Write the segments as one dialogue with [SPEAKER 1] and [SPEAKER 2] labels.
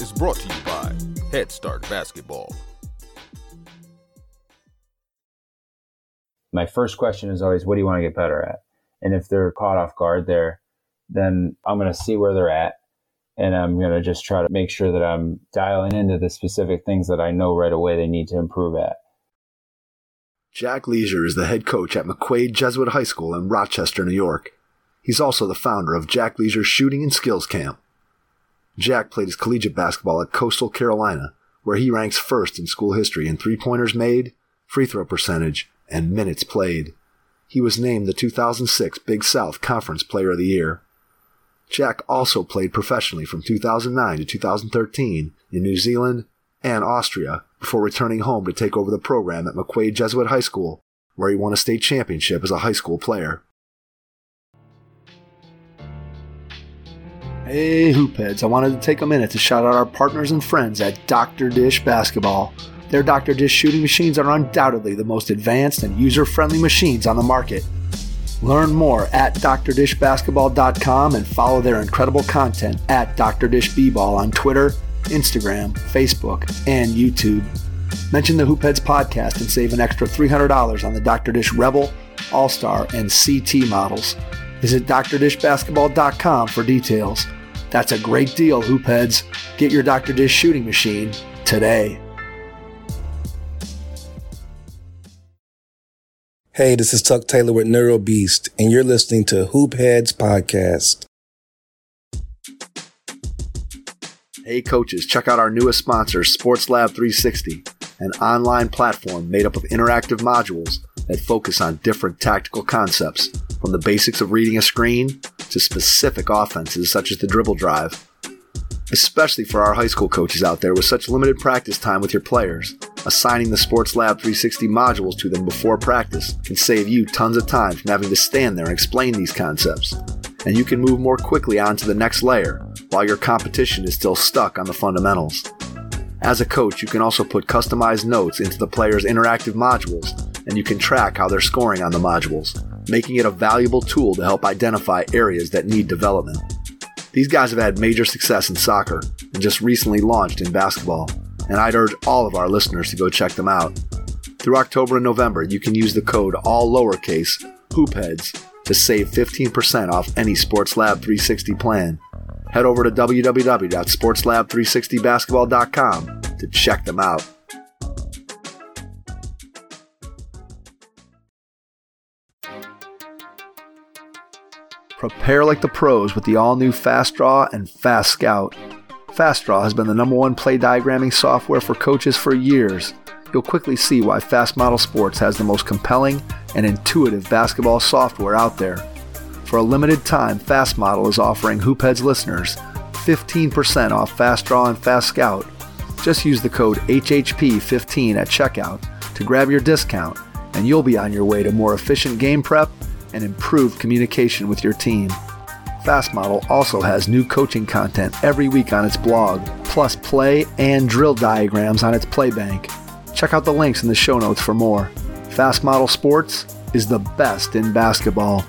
[SPEAKER 1] is brought to you by Head Start Basketball.
[SPEAKER 2] My first question is always, what do you want to get better at? And if they're caught off guard there, then I'm going to see where they're at. And I'm going to just try to make sure that I'm dialing into the specific things that I know right away they need to improve at.
[SPEAKER 3] Jack Leisure is the head coach at McQuaid Jesuit High School in Rochester, New York. He's also the founder of Jack Leisure Shooting and Skills Camp. Jack played his collegiate basketball at Coastal Carolina, where he ranks first in school history in three-pointers made, free throw percentage, and minutes played. He was named the 2006 Big South Conference Player of the Year. Jack also played professionally from 2009 to 2013 in New Zealand and Austria before returning home to take over the program at McQuaid Jesuit High School, where he won a state championship as a high school player. Hey Hoopheads, I wanted to take a minute to shout out our partners and friends at Dr. Dish Basketball. Their Dr. Dish shooting machines are undoubtedly the most advanced and user-friendly machines on the market. Learn more at drdishbasketball.com and follow their incredible content at Dr. Dish B-Ball on Twitter, Instagram, Facebook, and YouTube. Mention the Hoopheads podcast and save an extra $300 on the Dr. Dish Rebel, All-Star, and CT models. Visit drdishbasketball.com for details. That's a great deal, Hoopheads. Get your Dr. Dish shooting machine today.
[SPEAKER 4] Hey, this is Tuck Taylor with Neuro Beast, and you're listening to Hoopheads Podcast.
[SPEAKER 3] Hey coaches, check out our newest sponsor, Sports Lab 360, an online platform made up of interactive modules that focus on different tactical concepts, from the basics of reading a screen to specific offenses such as the dribble drive. Especially for our high school coaches out there with such limited practice time with your players, assigning the Sports Lab 360 modules to them before practice can save you tons of time from having to stand there and explain these concepts. And you can move more quickly on to the next layer while your competition is still stuck on the fundamentals. As a coach, you can also put customized notes into the players' interactive modules, and you can track how they're scoring on the modules, making it a valuable tool to help identify areas that need development. These guys have had major success in soccer and just recently launched in basketball, and I'd urge all of our listeners to go check them out. Through October and November, you can use the code all lowercase HOOPHEADS to save 15% off any Sports Lab 360 plan. Head over to www.sportslab360basketball.com to check them out. Prepare like the pros with the all-new Fast Draw and Fast Scout. Fast Draw has been the #1 play diagramming software for coaches for years. You'll quickly see why Fast Model Sports has the most compelling and intuitive basketball software out there. For a limited time, Fast Model is offering Hoopheads listeners 15% off Fast Draw and Fast Scout. Just use the code HHP15 at checkout to grab your discount, and you'll be on your way to more efficient game prep and improved communication with your team. Fast Model also has new coaching content every week on its blog, plus play and drill diagrams on its Playbank. Check out the links in the show notes for more. Fast Model Sports is the best in basketball.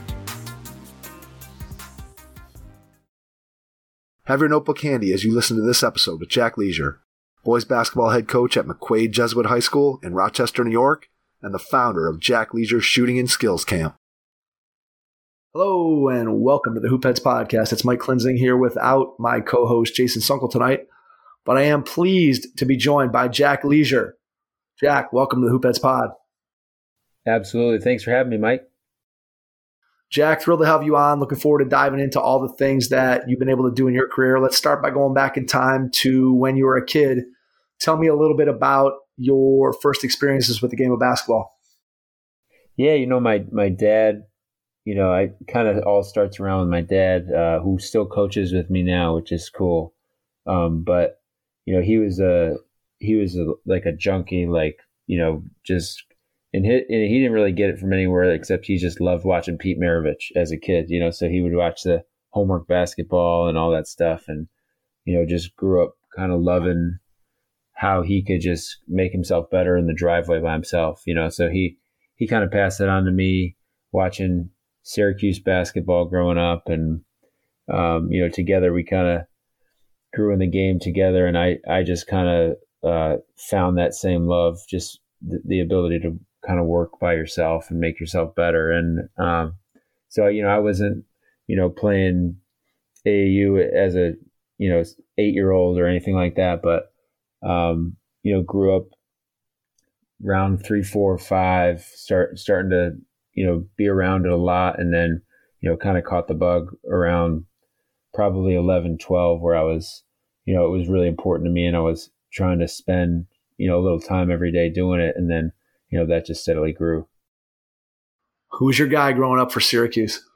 [SPEAKER 3] Have your notebook handy as you listen to this episode with Jack Leisure, boys basketball head coach at McQuaid Jesuit High School in Rochester, New York, and the founder of Jack Leisure Shooting and Skills Camp. Hello and welcome to the Hoopheads Podcast. It's Mike Klinzing here without my co-host Jason Sunkel tonight, but I am pleased to be joined by Jack Leisure. Jack, welcome to the Hoopheads Pod.
[SPEAKER 2] Absolutely. Thanks for having me, Mike.
[SPEAKER 3] Jack, thrilled to have you on. Looking forward to diving into all the things that you've been able to do in your career. Let's start by going back in time to when you were a kid. Tell me a little bit about your first experiences with the game of basketball.
[SPEAKER 2] Yeah, my dad, I kind of all starts around with my dad, who still coaches with me now, which is cool. But he was like a junkie, just. And he didn't really get it from anywhere except he just loved watching Pete Maravich as a kid, so he would watch the homework basketball and all that stuff, and just grew up kind of loving how he could just make himself better in the driveway by himself, so he kind of passed it on to me watching Syracuse basketball growing up, and together we kind of grew in the game together, and I just kind of found that same love, just the ability to kind of work by yourself and make yourself better. And so, I wasn't, playing AAU as a, 8-year-old or anything like that, but, grew up round 3, 4, 5, starting to, be around it a lot. And then, kind of caught the bug around probably 11, 12, where I was, it was really important to me, and I was trying to spend, a little time every day doing it. And then, that just steadily grew.
[SPEAKER 3] Who was your guy growing up for Syracuse?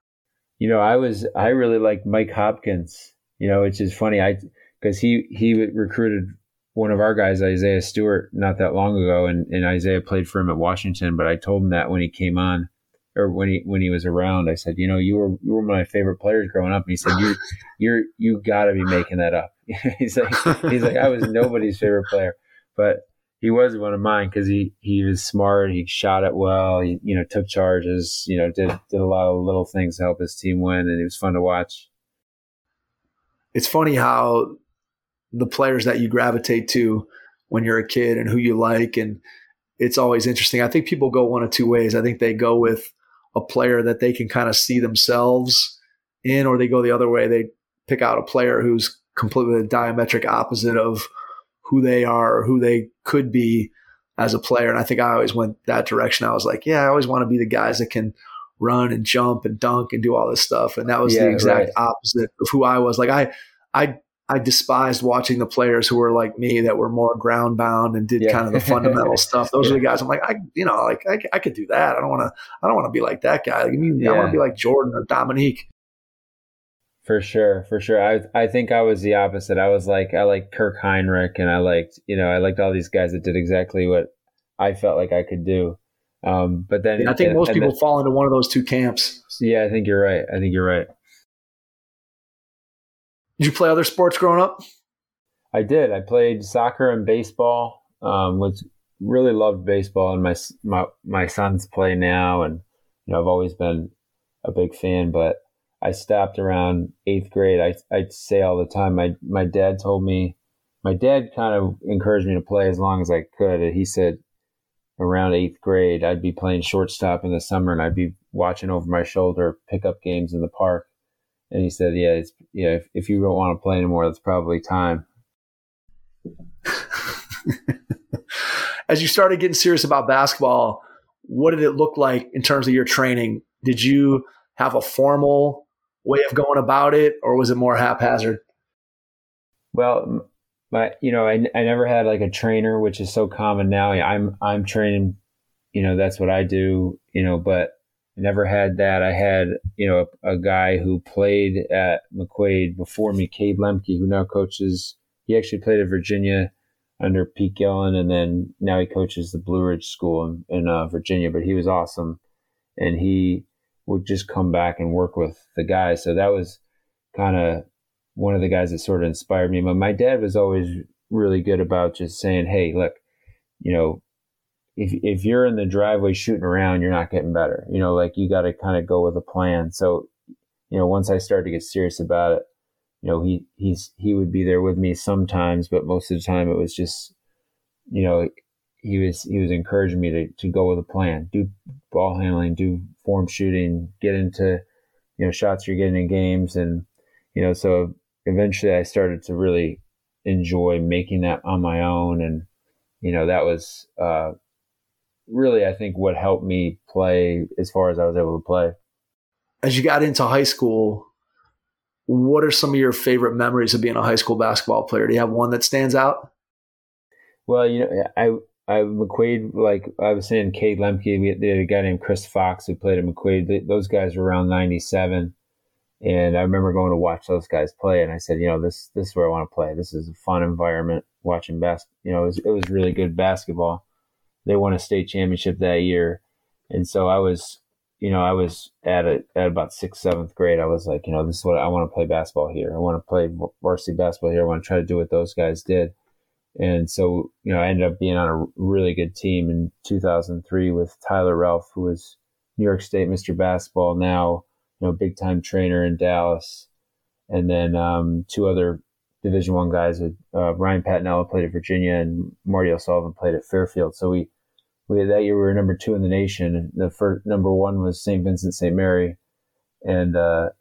[SPEAKER 2] I really liked Mike Hopkins, which is funny. Because he recruited one of our guys, Isaiah Stewart, not that long ago. And Isaiah played for him at Washington, but I told him that when he came on, or when he was around, I said, you were one of my favorite players growing up. And he said, you gotta be making that up. he's like, I was nobody's favorite player, but he was one of mine because he was smart. He shot it well. He, took charges, did a lot of little things to help his team win. And it was fun to watch.
[SPEAKER 3] It's funny how the players that you gravitate to when you're a kid and who you like. And it's always interesting. I think people go one of two ways. I think they go with a player that they can kind of see themselves in, or they go the other way. They pick out a player who's completely the diametric opposite of who they are or who they could be as a player. And I think I always went that direction. I was like, I always want to be the guys that can run and jump and dunk and do all this stuff. And that was the exact opposite of who I was. Like I despised watching the players who were like me, that were more ground bound and did kind of the fundamental stuff. Those are the guys I'm like, I could do that. I don't want to be like that guy. I want to be like Jordan or Dominique.
[SPEAKER 2] For sure. I think I was the opposite. I like Kirk Heinrich, and I liked all these guys that did exactly what I felt like I could do. But then
[SPEAKER 3] I think most people fall into one of those two camps.
[SPEAKER 2] Yeah, I think you're right.
[SPEAKER 3] Did you play other sports growing up?
[SPEAKER 2] I did. I played soccer and baseball. Really loved baseball, and my sons play now, and I've always been a big fan, but I stopped around 8th grade. I'd say all the time. My dad kind of encouraged me to play as long as I could. And he said around 8th grade, I'd be playing shortstop in the summer, and I'd be watching over my shoulder pickup games in the park. And he said, if you don't want to play anymore, that's probably time.
[SPEAKER 3] As you started getting serious about basketball, what did it look like in terms of your training? Did you have a formal way of going about it, or was it more haphazard?
[SPEAKER 2] Well, I never had like a trainer, which is so common now. I'm training, that's what I do, but I never had that. I had, a guy who played at McQuaid before me, Cade Lemke, who now coaches. He actually played at Virginia under Pete Gillen, and then now he coaches the Blue Ridge School in Virginia. But he was awesome, and he would just come back and work with the guys. So that was kind of one of the guys that sort of inspired me. But my dad was always really good about just saying, hey, look, if you're in the driveway shooting around, you're not getting better. You got to kind of go with a plan. So, once I started to get serious about it, he would be there with me sometimes, but most of the time it was just, he was encouraging me to go with a plan, do ball handling, do form shooting, get into, shots you're getting in games. And, so eventually I started to really enjoy making that on my own. And, that was, really, I think, what helped me play as far as I was able to play.
[SPEAKER 3] As you got into high school, what are some of your favorite memories of being a high school basketball player? Do you have one that stands out?
[SPEAKER 2] Well, I McQuaid, like I was saying, Cade Lemke, we had a guy named Chris Fox who played at McQuaid. Those guys were around 97. And I remember going to watch those guys play, and I said, this is where I want to play. This is a fun environment watching basketball. It was really good basketball. They won a state championship that year. And so I was at about 6th, 7th grade. I was like, this is what I want to play basketball here. I want to play varsity basketball here. I want to try to do what those guys did. And so, I ended up being on a really good team in 2003 with Tyler Ralph, who was New York State Mr. Basketball, now, big time trainer in Dallas. And then 2 other Division I guys. With Ryan Patnella played at Virginia, and Marty O'Sullivan played at Fairfield. So we that year we were number 2 in the nation. The first number 1 was St. Vincent St. Mary, and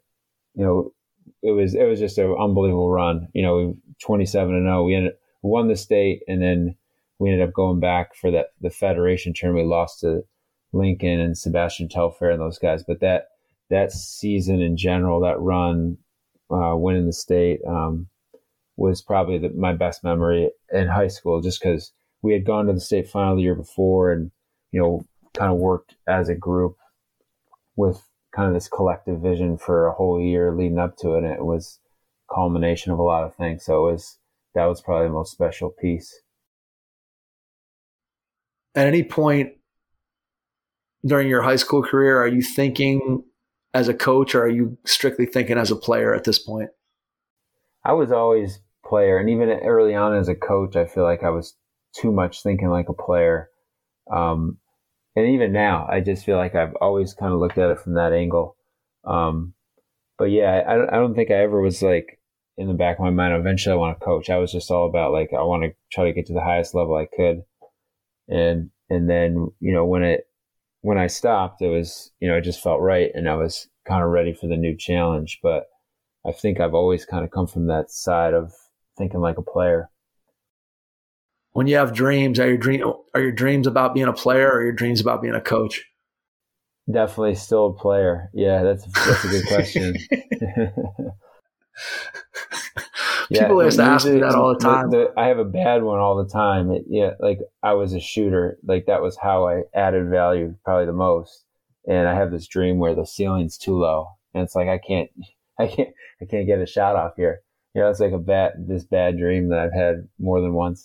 [SPEAKER 2] it was just an unbelievable run. 27-0. We won the state, and then we ended up going back for the Federation tournament. We lost to Lincoln and Sebastian Telfair and those guys. But that season in general, that run, winning the state, was probably my best memory in high school, just because we had gone to the state final the year before and, kind of worked as a group with kind of this collective vision for a whole year leading up to it. And it was a culmination of a lot of things. So that was probably the most special piece.
[SPEAKER 3] At any point during your high school career, are you thinking as a coach, or are you strictly thinking as a player at this point?
[SPEAKER 2] I was always player. And even early on as a coach, I feel like I was too much thinking like a player. And even now, I just feel like I've always kind of looked at it from that angle. But yeah, I don't think I ever was like in the back of my mind, eventually I want to coach. I was just all about like, I want to try to get to the highest level I could. And then, when I stopped, it was, it just felt right. And I was kind of ready for the new challenge. But I think I've always kind of come from that side of thinking like a player.
[SPEAKER 3] When you have dreams, are your dreams about being a player, or are your dreams about being a coach?
[SPEAKER 2] Definitely still a player. Yeah, that's a good question.
[SPEAKER 3] People used to ask me that all the time.
[SPEAKER 2] I have a bad one all the time. Like I was a shooter. Like that was how I added value probably the most. And I have this dream where the ceiling's too low, and it's like I can't get a shot off here. It's like this bad dream that I've had more than once.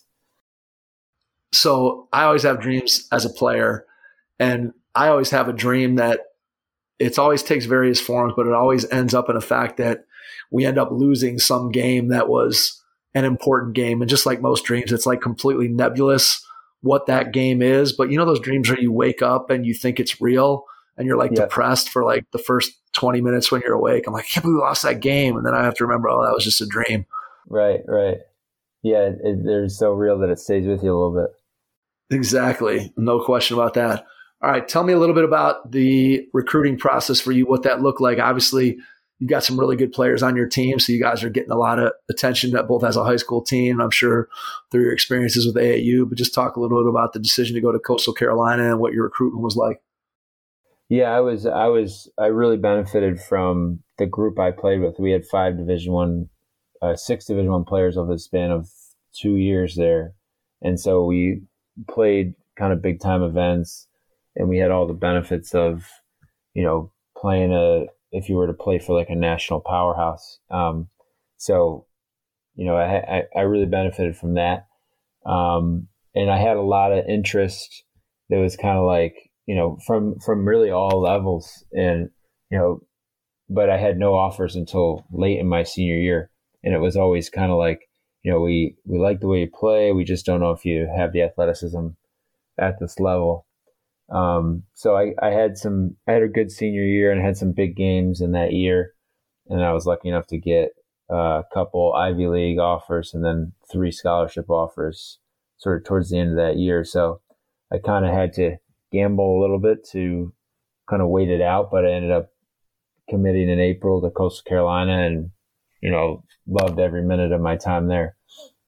[SPEAKER 3] So I always have dreams as a player, and I always have a dream that it always takes various forms, but it always ends up in a fact that we end up losing some game that was an important game. And just like most dreams, it's like completely nebulous what that game is. But those dreams where you wake up and you think it's real and you're like depressed for like the first 20 minutes when you're awake. I'm like, I can't believe we lost that game. And then I have to remember, that was just a dream.
[SPEAKER 2] Right. Yeah, they're so real that it stays with you a little bit.
[SPEAKER 3] Exactly. No question about that. All right. Tell me a little bit about the recruiting process for you, what that looked like. Obviously, you've got some really good players on your team, so you guys are getting a lot of attention both as a high school team, I'm sure through your experiences with AAU, but just talk a little bit about the decision to go to Coastal Carolina and what your recruitment was like.
[SPEAKER 2] Yeah, I really benefited from the group I played with. We had 6 Division I players over the span of 2 years there. And so we played kind of big time events, and we had all the benefits of, playing if you were to play for like a national powerhouse. So, I really benefited from that. And I had a lot of interest that was kind of like, from really all levels, and, but I had no offers until late in my senior year. And it was always kind of like, we like the way you play. We just don't know if you have the athleticism at this level. So I had a good senior year and had some big games in that year. And I was lucky enough to get a couple Ivy League offers and then 3 scholarship offers sort of towards the end of that year. So I kind of had to gamble a little bit to kind of wait it out, but I ended up committing in April to Coastal Carolina and, loved every minute of my time there.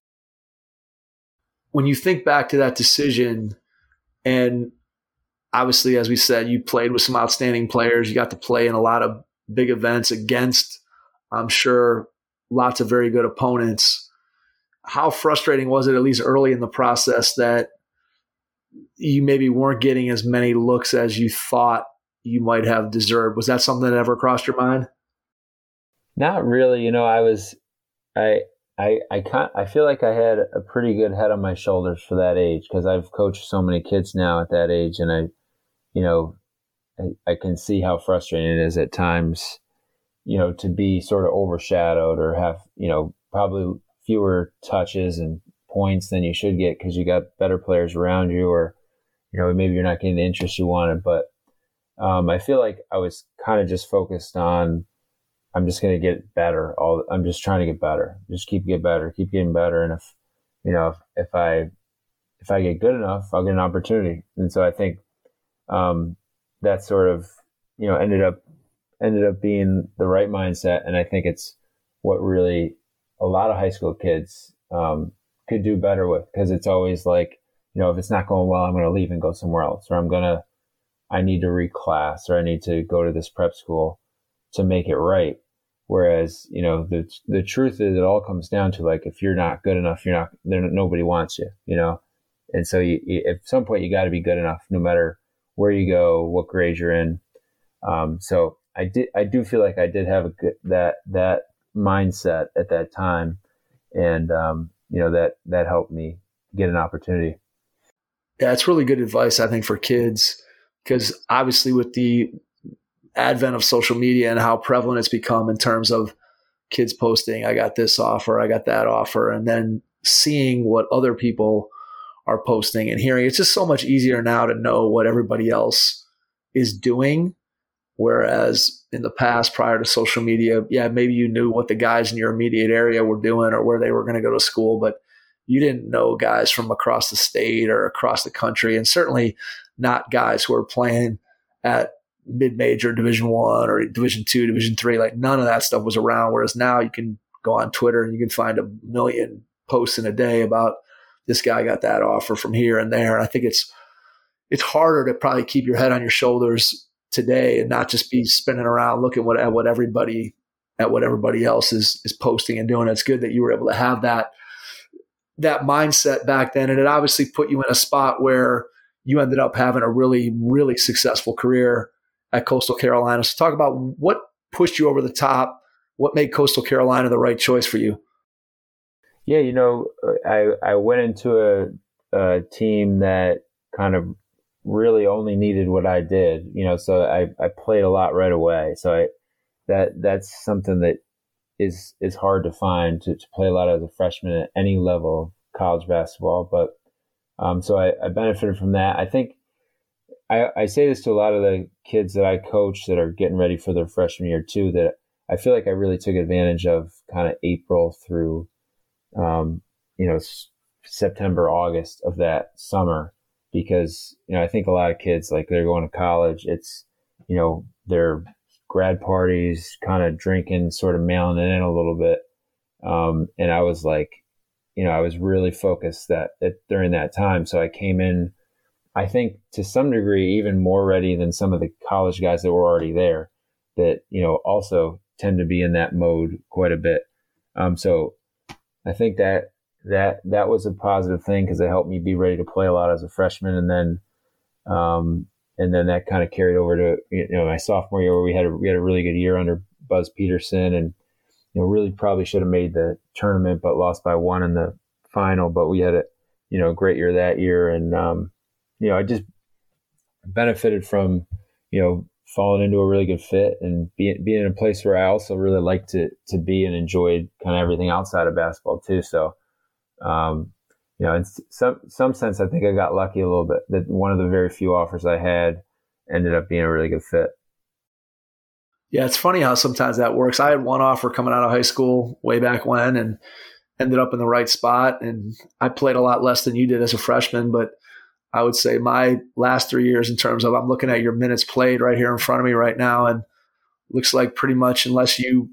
[SPEAKER 3] When you think back to that decision, and obviously, as we said, you played with some outstanding players. You got to play in a lot of big events against, I'm sure, lots of very good opponents. How frustrating was it, at least early in the process, that you maybe weren't getting as many looks as you thought you might have deserved? Was that something that ever crossed your mind?
[SPEAKER 2] Not really. I feel like I had a pretty good head on my shoulders for that age, because I've coached so many kids now at that age, and I can see how frustrating it is at times, to be sort of overshadowed or have, probably fewer touches and points than you should get because you got better players around you, or, maybe you're not getting the interest you wanted. But I feel like I was kind of just focused on, I'm just going to get better. I'm just trying to get better. Just keep getting better. And if I get good enough, I'll get an opportunity. And so I think that sort of, ended up being the right mindset. And I think it's what really a lot of high school kids could do better with, because it's always like, if it's not going well, I'm going to leave and go somewhere else, or I need to reclass, or I need to go to this prep school to make it right. Whereas, the truth is, it all comes down to, like, if you're not good enough, nobody wants you, And so at some point you got to be good enough, no matter where you go, what grade you're in. So I do feel like I did have a good, that mindset at that time. And, that helped me get an opportunity.
[SPEAKER 3] Yeah, it's really good advice, I think, for kids, because obviously with the advent of social media and how prevalent it's become in terms of kids posting, I got this offer, I got that offer, and then seeing what other people are posting and hearing, it's just so much easier now to know what everybody else is doing. Whereas in the past, prior to social media, maybe you knew what the guys in your immediate area were doing or where they were going to go to school, but you didn't know guys from across the state or across the country, and certainly not guys who are playing at mid-major Division I or Division II, Division III. Like, none of that stuff was around. Whereas now you can go on Twitter and you can find a million posts in a day about this guy got that offer from here and there. And I think it's harder to probably keep your head on your shoulders today and not just be spinning around looking at what everybody else is posting and doing. It's good that you were able to have that mindset back then. And it obviously put you in a spot where you ended up having a really, really successful career at Coastal Carolina. So talk about what pushed you over the top, what made Coastal Carolina the right choice for you.
[SPEAKER 2] Yeah, I went into a team that kind of really only needed what I did, so I played a lot right away. So that's something that is hard to find, to play a lot as a freshman at any level of college basketball. But so I benefited from that. I think I say this to a lot of the kids that I coach that are getting ready for their freshman year too, that I feel like I really took advantage of kind of April through, September, August of that summer, because, I think a lot of kids, like, they're going to college. It's, their grad parties, kind of drinking, sort of mailing it in a little bit. And I was like, I was really focused during that time. So I came in, I think, to some degree, even more ready than some of the college guys that were already there, that, also tend to be in that mode quite a bit. So I think that was a positive thing, because it helped me be ready to play a lot as a freshman. And then that kind of carried over to, my sophomore year, where we had a really good year under Buzz Peterson, and, really probably should have made the tournament, but lost by 1 in the final. But we had a great year that year. And, I just benefited from, falling into a really good fit and being in a place where I also really liked to be and enjoyed kind of everything outside of basketball too. So, in some sense, I think I got lucky a little bit that one of the very few offers I had ended up being a really good fit.
[SPEAKER 3] Yeah, it's funny how sometimes that works. I had one offer coming out of high school way back when and ended up in the right spot. And I played a lot less than you did as a freshman, but I would say my last 3 years, in terms of, I'm looking at your minutes played right here in front of me right now, and looks like pretty much, unless you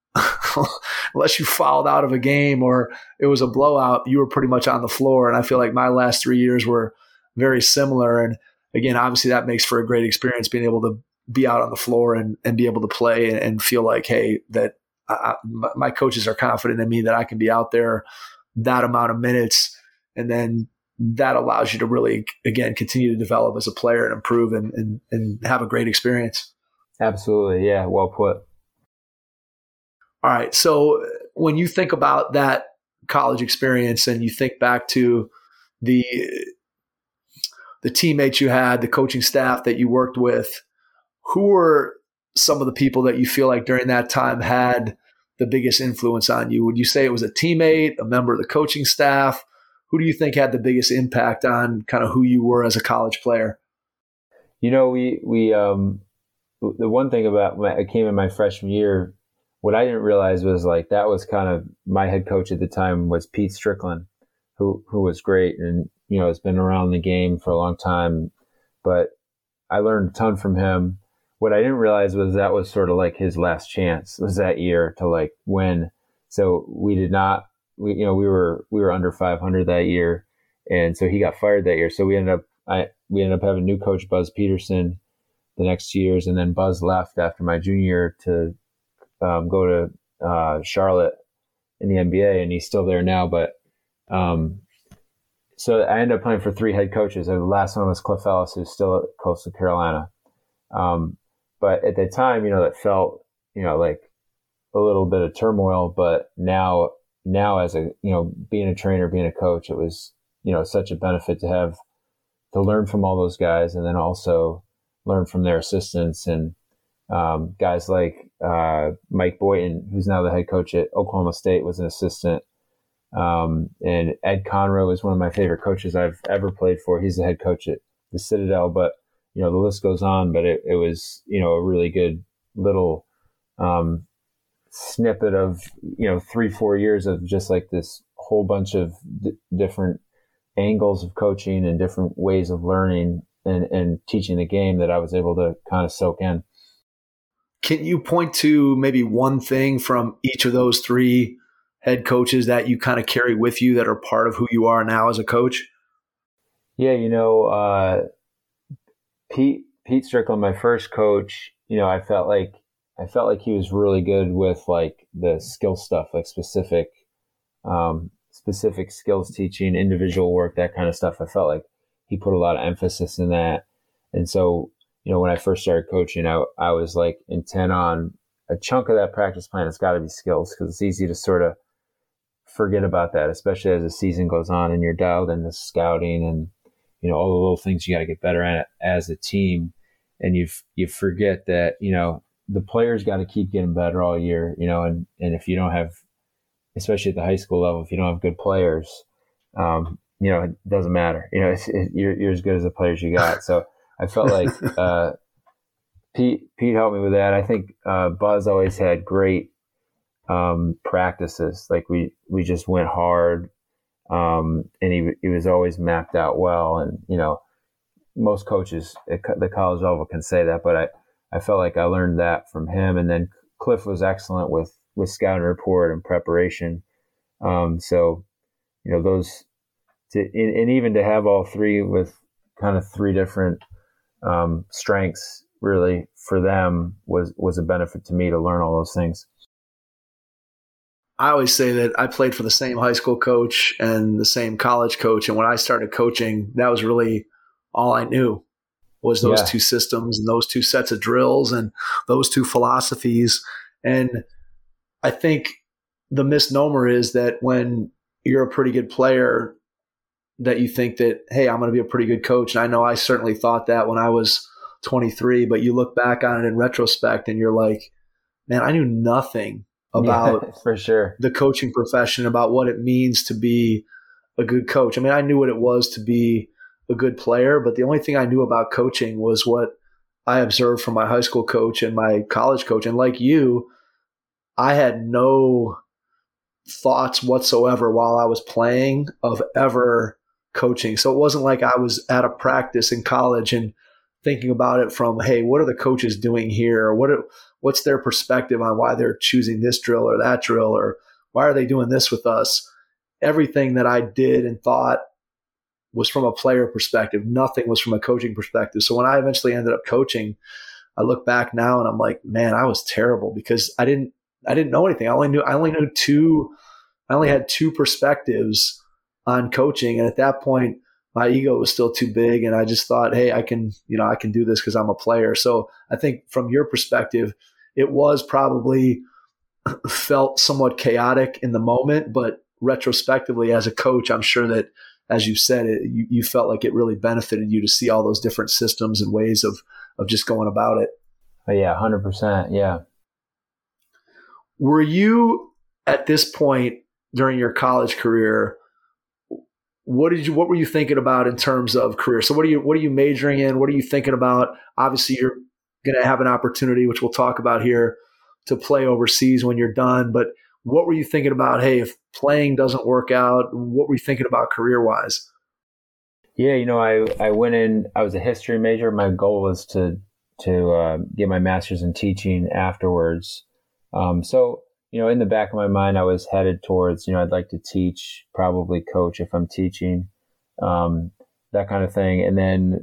[SPEAKER 3] fouled out of a game or it was a blowout, you were pretty much on the floor. And I feel like my last 3 years were very similar. And again, obviously that makes for a great experience, being able to be out on the floor and be able to play and feel like, hey, that my coaches are confident in me, that I can be out there that amount of minutes. And then that allows you to really, again, continue to develop as a player and improve and have a great experience.
[SPEAKER 2] Absolutely. Yeah. Well put.
[SPEAKER 3] All right. So when you think about that college experience and you think back to the teammates you had, the coaching staff that you worked with, who were some of the people that you feel like during that time had the biggest influence on you? Would you say it was a teammate, a member of the coaching staff? Who do you think had the biggest impact on kind of who you were as a college player?
[SPEAKER 2] The one thing about I came in my freshman year, what I didn't realize was like that was kind of my head coach at the time was Pete Strickland, who was great and has been around the game for a long time. But I learned a ton from him. What I didn't realize was that was sort of like his last chance was that year to like win. So we were under 500 that year, and so he got fired that year. So we ended up having new coach Buzz Peterson the next 2 years, and then Buzz left after my junior year to go to Charlotte in the NBA, and he's still there now. But so I ended up playing for 3 head coaches. The last one was Cliff Ellis, who's still at Coastal Carolina. But at the time, that felt, like a little bit of turmoil. But now as a, being a trainer, being a coach, it was, such a benefit to learn from all those guys and then also learn from their assistants and guys like Mike Boynton, who's now the head coach at Oklahoma State, was an assistant. And Ed Conroe is one of my favorite coaches I've ever played for. He's the head coach at the Citadel, but the list goes on. But it was a really good little snippet of 3-4 years of just like this whole bunch of different angles of coaching and different ways of learning and teaching the game that I was able to kind of soak in.
[SPEAKER 3] Can you point to maybe one thing from each of those 3 head coaches that you kind of carry with you that are part of who you are now as a coach?
[SPEAKER 2] Yeah, Pete Strickland, my first coach, I felt like he was really good with like the skill stuff, like specific skills teaching, individual work, that kind of stuff. I felt like he put a lot of emphasis in that. And so, when I first started coaching, I was like intent on a chunk of that practice plan. It's got to be skills because it's easy to sort of forget about that, especially as the season goes on and you're dialed into scouting and, all the little things you got to get better at as a team. And you forget that, the players got to keep getting better all year, and if you don't have, especially at the high school level, if you don't have good players, it doesn't matter. You're as good as the players you got. So I felt like Pete helped me with that. I think Buzz always had great practices. Like we just went hard, and he was always mapped out well. And most coaches at the college level can say that, but I felt like I learned that from him. And then Cliff was excellent with scouting report and preparation. So those. And even to have all 3 with kind of 3 different strengths really for them was a benefit to me to learn all those things.
[SPEAKER 3] I always say that I played for the same high school coach and the same college coach. And when I started coaching, that was really all I knew was those 2 systems and those 2 sets of drills and those 2 philosophies. And I think the misnomer is that when you're a pretty good player, that you think that, hey, I'm going to be a pretty good coach. And I know I certainly thought that when I was 23, but you look back on it in retrospect and you're like, man, I knew nothing about
[SPEAKER 2] for sure
[SPEAKER 3] the coaching profession, about what it means to be a good coach. I mean, I knew what it was to be a good player, but the only thing I knew about coaching was what I observed from my high school coach and my college coach. And like you, I had no thoughts whatsoever while I was playing of ever coaching. So it wasn't like I was at a practice in college and thinking about it from, hey, what are the coaches doing here? Or what's their perspective on why they're choosing this drill or that drill, or why are they doing this with us? Everything that I did and thought was from a player perspective. Nothing was from a coaching perspective. So when I eventually ended up coaching, I look back now and I'm like, man, I was terrible because I didn't know anything. I only had 2 perspectives on coaching. And at that point, my ego was still too big. And I just thought, hey, I can do this because I'm a player. So I think from your perspective, it was probably felt somewhat chaotic in the moment, but retrospectively as a coach, I'm sure that, as you said, you felt like it really benefited you to see all those different systems and ways of just going about it.
[SPEAKER 2] Oh, yeah, 100%. Yeah.
[SPEAKER 3] Were you at this point during your college career, what were you thinking about in terms of career? So what are you majoring in? What are you thinking about? Obviously you're going to have an opportunity, which we'll talk about here, to play overseas when you're done. But what were you thinking about? Hey, if playing doesn't work out, what were you thinking about career-wise?
[SPEAKER 2] Yeah, I went in. I was a history major. My goal was to get my master's in teaching afterwards. So in the back of my mind, I was headed towards I'd like to teach, probably coach if I'm teaching, that kind of thing. And then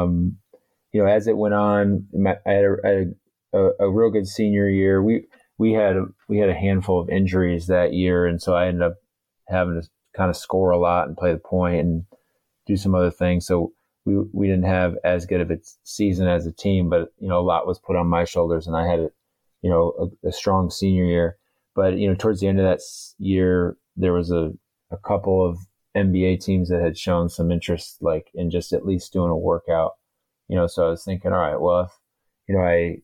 [SPEAKER 2] as it went on, I had a real good senior year. We had a handful of injuries that year, and so I ended up having to kind of score a lot and play the point and do some other things. So we didn't have as good of a season as a team, but a lot was put on my shoulders, and I had a strong senior year. But towards the end of that year, there was a couple of NBA teams that had shown some interest, like in just at least doing a workout. So I was thinking, all right, well, if I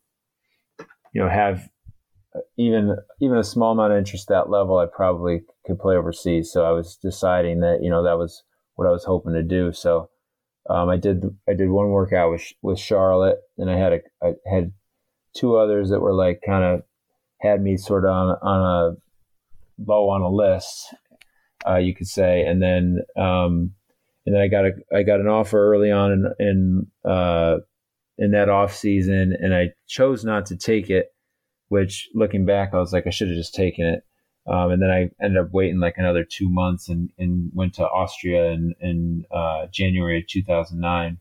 [SPEAKER 2] have even a small amount of interest at that level, I probably could play overseas. So I was deciding that that was what I was hoping to do. So I did one workout with Charlotte, and I had two others that were like kind of had me sort of on a low on a list, you could say, and then I got an offer early on in that off season, and I chose not to take it. Which, looking back, I was like, I should have just taken it. And then I ended up waiting like another 2 months and went to Austria in January of 2009,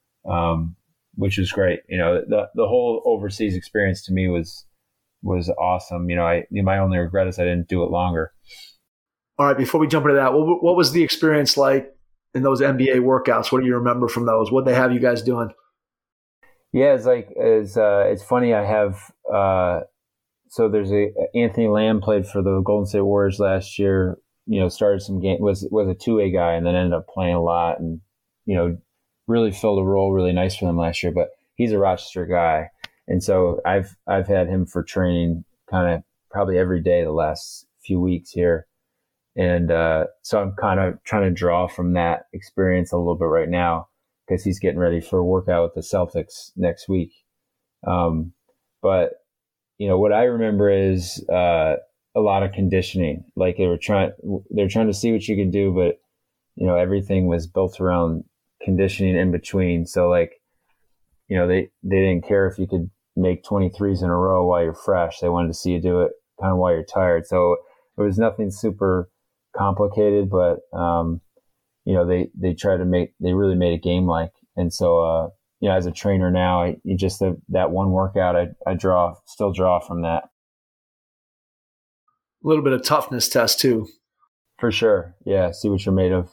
[SPEAKER 2] which was great. The whole overseas experience to me was awesome. My only regret is I didn't do it longer.
[SPEAKER 3] All right, before we jump into that, what was the experience like in those NBA workouts? What do you remember from those? What they have you guys doing?
[SPEAKER 2] Yeah, it's funny. I have so there's Anthony Lamb played for the Golden State Warriors last year. Started some game, was a 2A guy, and then ended up playing a lot, and really filled a role really nice for them last year. But he's a Rochester guy, and so I've had him for training kind of probably every day the last few weeks here, and so I'm kind of trying to draw from that experience a little bit right now, because he's getting ready for a workout with the Celtics next week. But what I remember is a lot of conditioning. Like they're trying to see what you can do, but everything was built around conditioning in between. So like, they didn't care if you could make 23s in a row while you're fresh. They wanted to see you do it kind of while you're tired. So it was nothing super complicated, but they really made a game like. And so as a trainer now, that one workout I still draw from that.
[SPEAKER 3] A little bit of toughness test too.
[SPEAKER 2] For sure. Yeah. See what you're made of.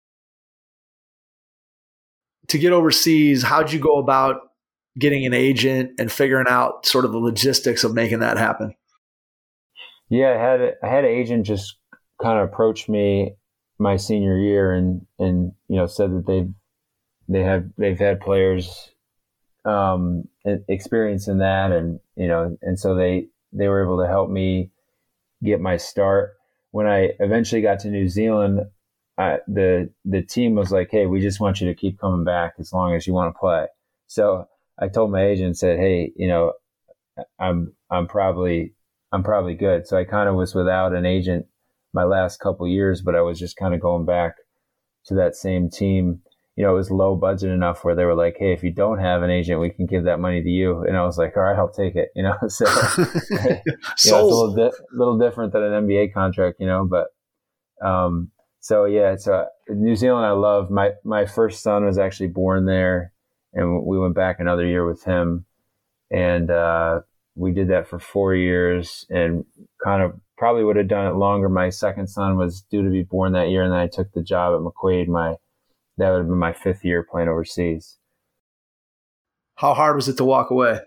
[SPEAKER 3] To get overseas, how'd you go about getting an agent and figuring out sort of the logistics of making that happen?
[SPEAKER 2] Yeah, I had an agent just kind of approach me my senior year and said that they've had players experience in that, and so they were able to help me get my start. When I eventually got to New Zealand, the team was like, "Hey, we just want you to keep coming back as long as you want to play." So I told my agent, said, "Hey, I'm probably good." So I kind of was without an agent my last couple of years, but I was just kind of going back to that same team. It was low budget enough where they were like, "Hey, if you don't have an agent, we can give that money to you." And I was like, "All right, I'll take it." So it's a little different than an NBA contract, but so New Zealand I love. My first son was actually born there, and we went back another year with him, and we did that for 4 years, and kind of probably would have done it longer. My second son was due to be born that year, and then I took the job at McQuaid. That would have been my 5th year playing overseas.
[SPEAKER 3] How hard was it to walk away?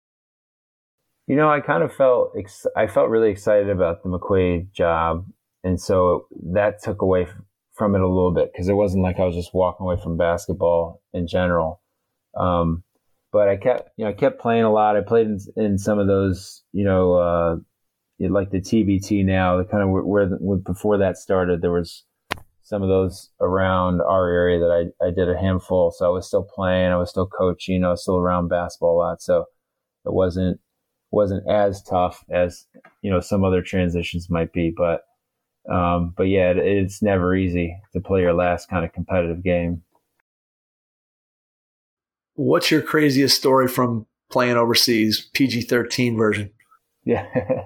[SPEAKER 2] I kind of felt really excited about the McQuaid job, and so that took away from it a little bit, because it wasn't like I was just walking away from basketball in general. But I kept playing a lot. I played in some of those, like the TBT now, the kind of where before that started, there was some of those around our area that I did a handful. So I was still playing, I was still coaching, I was still around basketball a lot. So it wasn't wasn't as tough as, some other transitions might be. But yeah, it's never easy to play your last kind of competitive game.
[SPEAKER 3] What's your craziest story from playing overseas, PG-13 version?
[SPEAKER 2] Yeah.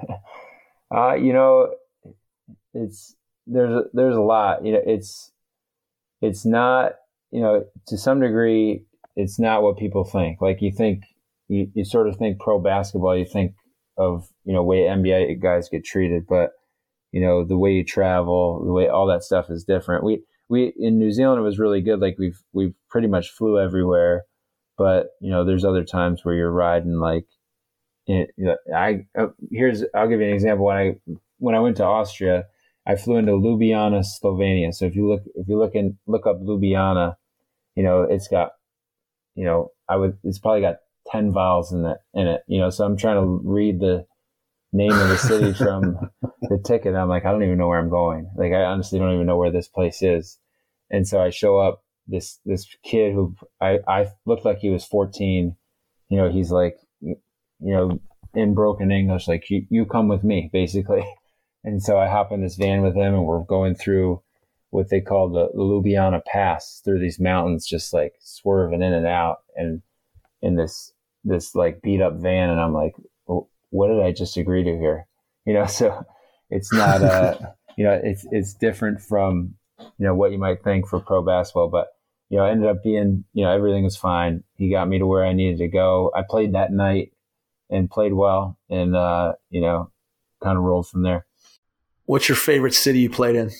[SPEAKER 2] There's a lot, it's not, to some degree, it's not what people think. Like you sort of think pro basketball, you think of, way NBA guys get treated, but, the way you travel, the way all that stuff is different. We in New Zealand, it was really good. Like we've pretty much flew everywhere, but, there's other times where you're riding like, I'll give you an example. When I went to Austria, I flew into Ljubljana, Slovenia. So if you look up Ljubljana, it's got, it's probably got 10 vowels in it. So I'm trying to read the name of the city from the ticket. I'm like, I don't even know where I'm going. Like, I honestly don't even know where this place is. And so I show up, this kid who I looked like he was 14, he's like, in broken English, like you come with me, basically. And so I hop in this van with him, and we're going through what they call the Ljubljana Pass, through these mountains, just like swerving in and out, and in this like beat up van. And I'm like, well, what did I just agree to here? So it's not, it's different from, what you might think for pro basketball, but, it ended up being, everything was fine. He got me to where I needed to go. I played that night and played well, and, kind of rolled from there.
[SPEAKER 3] What's your favorite city you played in?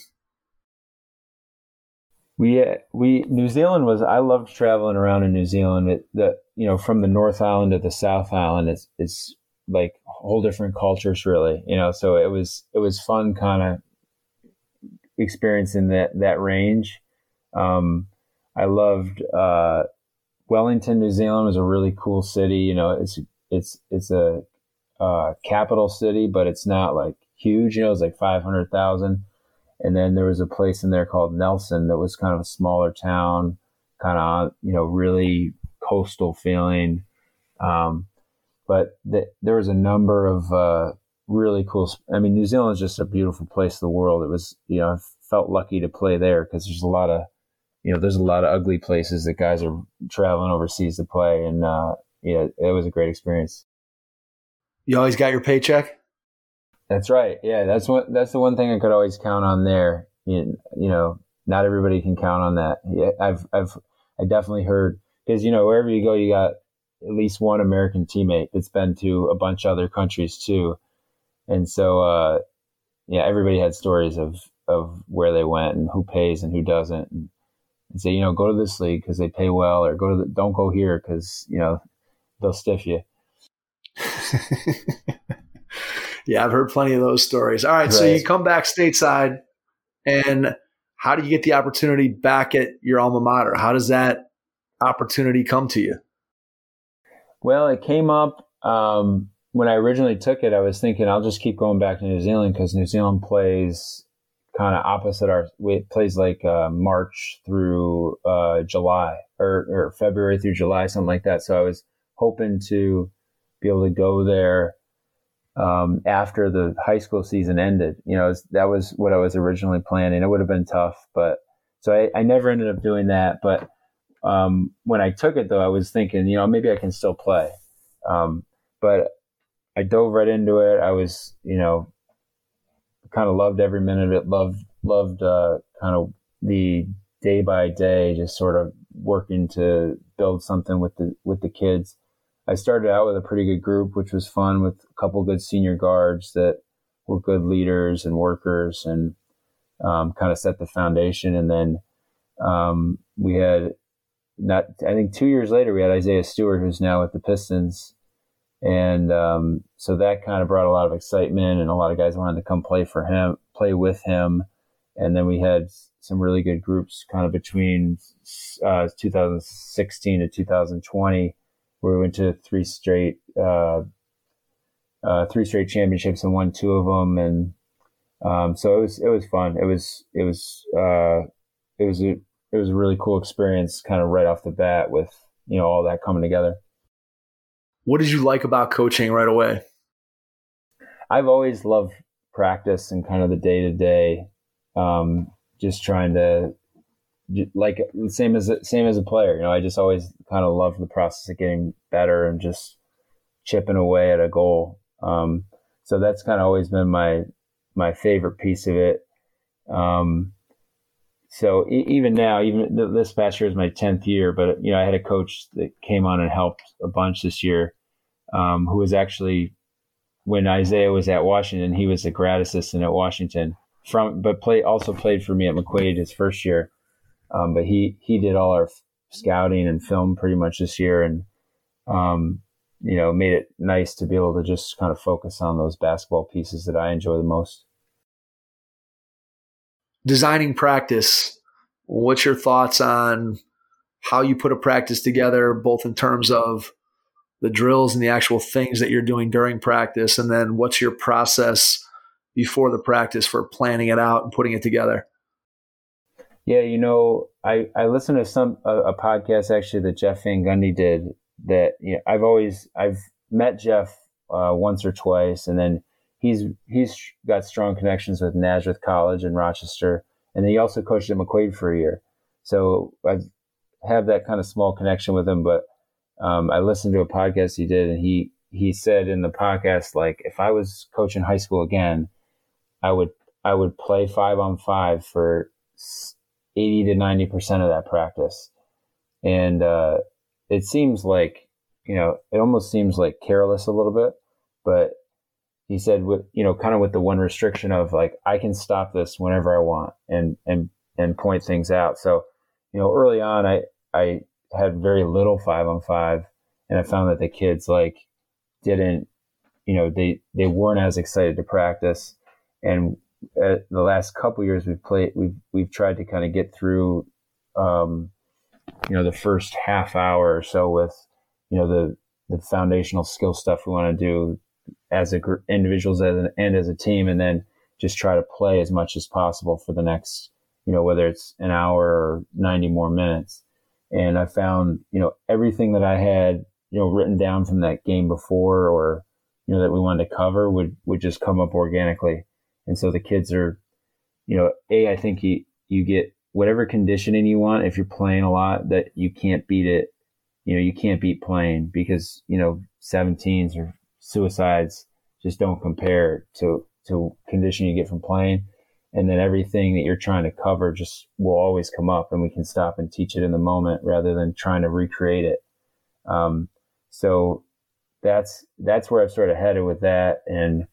[SPEAKER 2] New Zealand I loved traveling around in New Zealand. From the North Island to the South Island, it's like whole different cultures, really. So it was fun, kind of experiencing that range. I loved Wellington, New Zealand was a really cool city. It's a capital city, but it's not like huge. It's like 500,000. And then there was a place in there called Nelson that was kind of a smaller town, kind of, really coastal feeling. But there was a number of really cool. I mean, New Zealand is just a beautiful place in the world. It was, I felt lucky to play there because there's a lot of ugly places that guys are traveling overseas to play. And it was a great experience.
[SPEAKER 3] You always got your paycheck?
[SPEAKER 2] That's right. Yeah, that's the one thing I could always count on there. Not everybody can count on that. Yeah, I definitely heard, because wherever you go, you got at least one American teammate that's been to a bunch of other countries too, and so everybody had stories of where they went and who pays and who doesn't, and say go to this league because they pay well, or don't go here because they'll stiff you.
[SPEAKER 3] Yeah, I've heard plenty of those stories. All right, so you come back stateside, and how do you get the opportunity back at your alma mater? How does that opportunity come to you?
[SPEAKER 2] Well, it came up when I originally took it. I was thinking I'll just keep going back to New Zealand because New Zealand plays kind of opposite it plays like March through July or February through July, something like that. So I was hoping to be able to go there after the high school season ended. That was what I was originally planning. It would have been tough, but so I never ended up doing that. But when I took it, though, I was thinking, maybe I can still play. But I dove right into it. I was, kind of loved every minute of it. Loved kind of the day by day, just sort of working to build something with the kids. I started out with a pretty good group, which was fun, with a couple good senior guards that were good leaders and workers, and kind of set the foundation. And then we had I think 2 years later, we had Isaiah Stewart, who's now with the Pistons. And so that kind of brought a lot of excitement, and a lot of guys wanted to come play with him. And then we had some really good groups kind of between 2016 to 2020, where we went to three straight championships and won two of them. And so it was fun. It was a really cool experience, kind of right off the bat, with all that coming together.
[SPEAKER 3] What did you like about coaching right away?
[SPEAKER 2] I've always loved practice and kind of the day to day, just trying to like same as a player. You know, I just always kind of loved the process of getting better and just chipping away at a goal. So that's kind of always been my favorite piece of it. So even now, even this past year is my 10th year, but you know, I had a coach that came on and helped a bunch this year, who was actually, when Isaiah was at Washington, he was a grad assistant at Washington but also played for me at McQuaid his first year. But he did all our scouting and film pretty much this year, and you know, made it nice to be able to just kind of focus on those basketball pieces that I enjoy the most.
[SPEAKER 3] Designing practice, what's your thoughts on how you put a practice together, both in terms of the drills and the actual things that you're doing during practice, and then what's your process before the practice for planning it out and putting it together?
[SPEAKER 2] Yeah, you know, I listened to a podcast actually that Jeff Van Gundy did that, you know, I've met Jeff once or twice, and then he's got strong connections with Nazareth College in Rochester, and then he also coached at McQuaid for a year. So I have that kind of small connection with him, but I listened to a podcast he did, and he said in the podcast, like, if I was coaching high school again, I would play 5-on-5 for 80 to 90% of that practice. And it seems like, you know, it almost seems like careless a little bit, but he said, with, you know, kind of with the one restriction of like, I can stop this whenever I want and point things out. So, you know, early on, I had very little 5-on-5, and I found that the kids like didn't, you know, they weren't as excited to practice. And the last couple of years we've tried to kind of get through, you know, the first half hour or so with, you know, the foundational skill stuff we want to do as a group, individuals and as a team, and then just try to play as much as possible for the next, you know, whether it's an hour or 90 more minutes. And I found, you know, everything that I had, you know, written down from that game before, or, you know, that we wanted to cover would just come up organically. And so the kids are, you know, I think you get whatever conditioning you want if you're playing a lot, that you can't beat it. You know, you can't beat playing, because, you know, 17s or suicides just don't compare to conditioning you get from playing. And then everything that you're trying to cover just will always come up, and we can stop and teach it in the moment rather than trying to recreate it. So that's where I've sort of headed with that. And,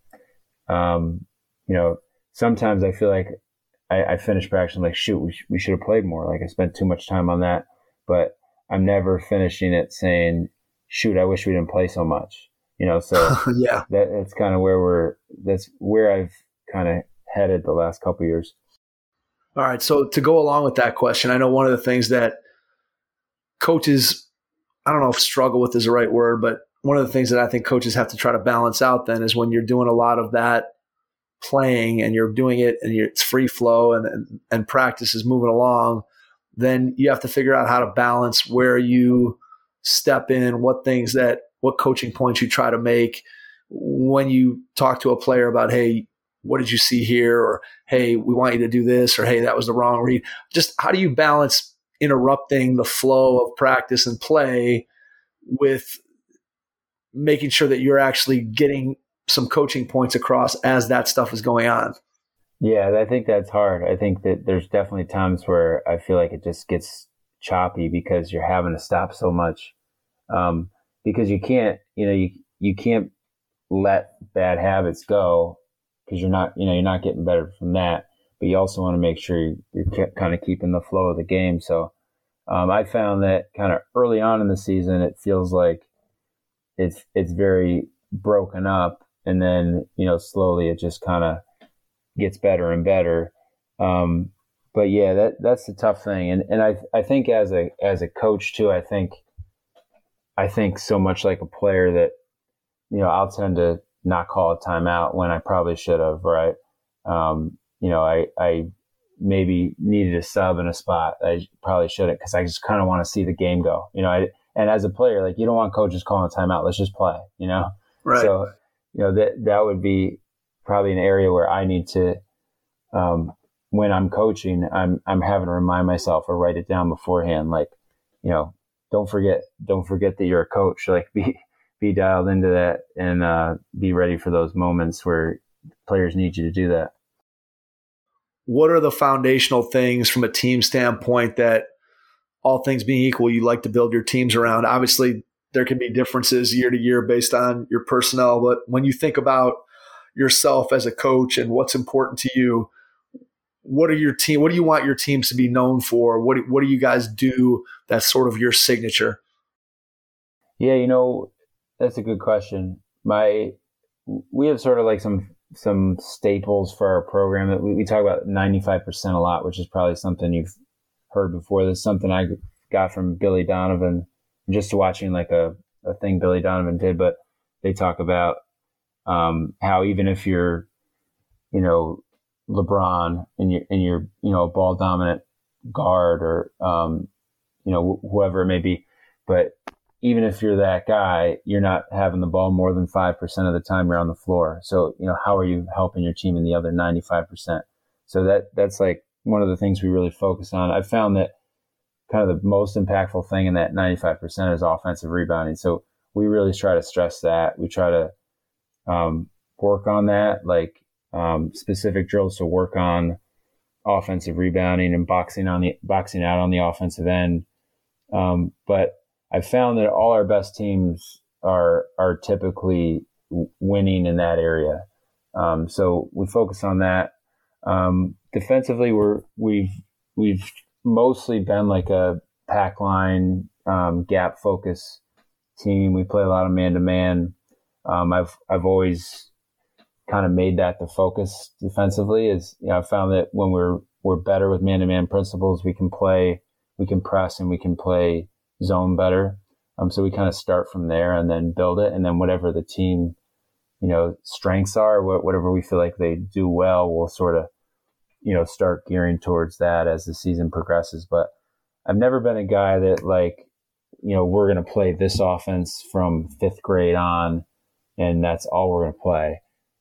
[SPEAKER 2] you know, sometimes I feel like I finish practice and like, shoot, we should have played more. Like I spent too much time on that, but I'm never finishing it saying, shoot, I wish we didn't play so much, you know? So
[SPEAKER 3] yeah,
[SPEAKER 2] that's kind of that's where I've kind of headed the last couple of years.
[SPEAKER 3] All right. So to go along with that question, I know one of the things that coaches, I don't know if struggle with is the right word, but one of the things that I think coaches have to try to balance out then is when you're doing a lot of that playing and you're doing it and it's free flow and practice is moving along, then you have to figure out how to balance where you step in, what coaching points you try to make when you talk to a player about, hey, what did you see here? Or, hey, we want you to do this, or, hey, that was the wrong read. Just how do you balance interrupting the flow of practice and play with making sure that you're actually getting some coaching points across as that stuff is going on?
[SPEAKER 2] Yeah, I think that's hard. I think that there's definitely times where I feel like it just gets choppy because you're having to stop so much. Because you can't, you know, you can't let bad habits go, because you're not getting better from that. But you also want to make sure you're kind of keeping the flow of the game. So I found that kind of early on in the season, it feels like it's very broken up, and then, you know, slowly it just kind of gets better and better. But yeah, that's the tough thing. And I think as a coach too, I think so much like a player that, you know, I'll tend to not call a timeout when I probably should have, right? You know, I maybe needed a sub in a spot I probably shouldn't, because I just kind of want to see the game go, you know. And as a player, like, you don't want coaches calling a timeout. Let's just play, you know?
[SPEAKER 3] Right.
[SPEAKER 2] So, you know, that would be, probably an area where I need to, when I'm coaching, I'm having to remind myself or write it down beforehand. Like, don't forget that you're a coach. Like be dialed into that and be ready for those moments where players need you to do that.
[SPEAKER 3] What are the foundational things from a team standpoint that, all things being equal, you like to build your teams around? Obviously, there can be differences year to year based on your personnel, but when you think about yourself as a coach and what's important to you, what do you want your teams to be known for? What do you guys do that's sort of your signature?
[SPEAKER 2] Yeah, that's a good question. We have sort of like some staples for our program that we talk about 95% a lot, which is probably something you've heard before. This is something I got from Billy Donovan, just watching like a thing Billy Donovan did, but they talk about how even if you're, LeBron and you're a ball dominant guard or, whoever it may be, but even if you're that guy, you're not having the ball more than 5% of the time you're on the floor. So, how are you helping your team in the other 95%? So that's like one of the things we really focus on. I've found that kind of the most impactful thing in that 95% is offensive rebounding. So we really try to stress that. We try to work on that, like specific drills to work on offensive rebounding and boxing out on the offensive end. But I've found that all our best teams are typically winning in that area. So we focus on that. Defensively, we've mostly been like a pack line, gap focus team. We play a lot of man to man. I've always kind of made that the focus defensively. I've found that when we're better with man to man principles, we can press and we can play zone better. So we kind of start from there and then build it. And then whatever the team, strengths are, whatever we feel like they do well, we'll sort of, start gearing towards that as the season progresses. But I've never been a guy that we're going to play this offense from 5th grade on, and that's all we're going to play.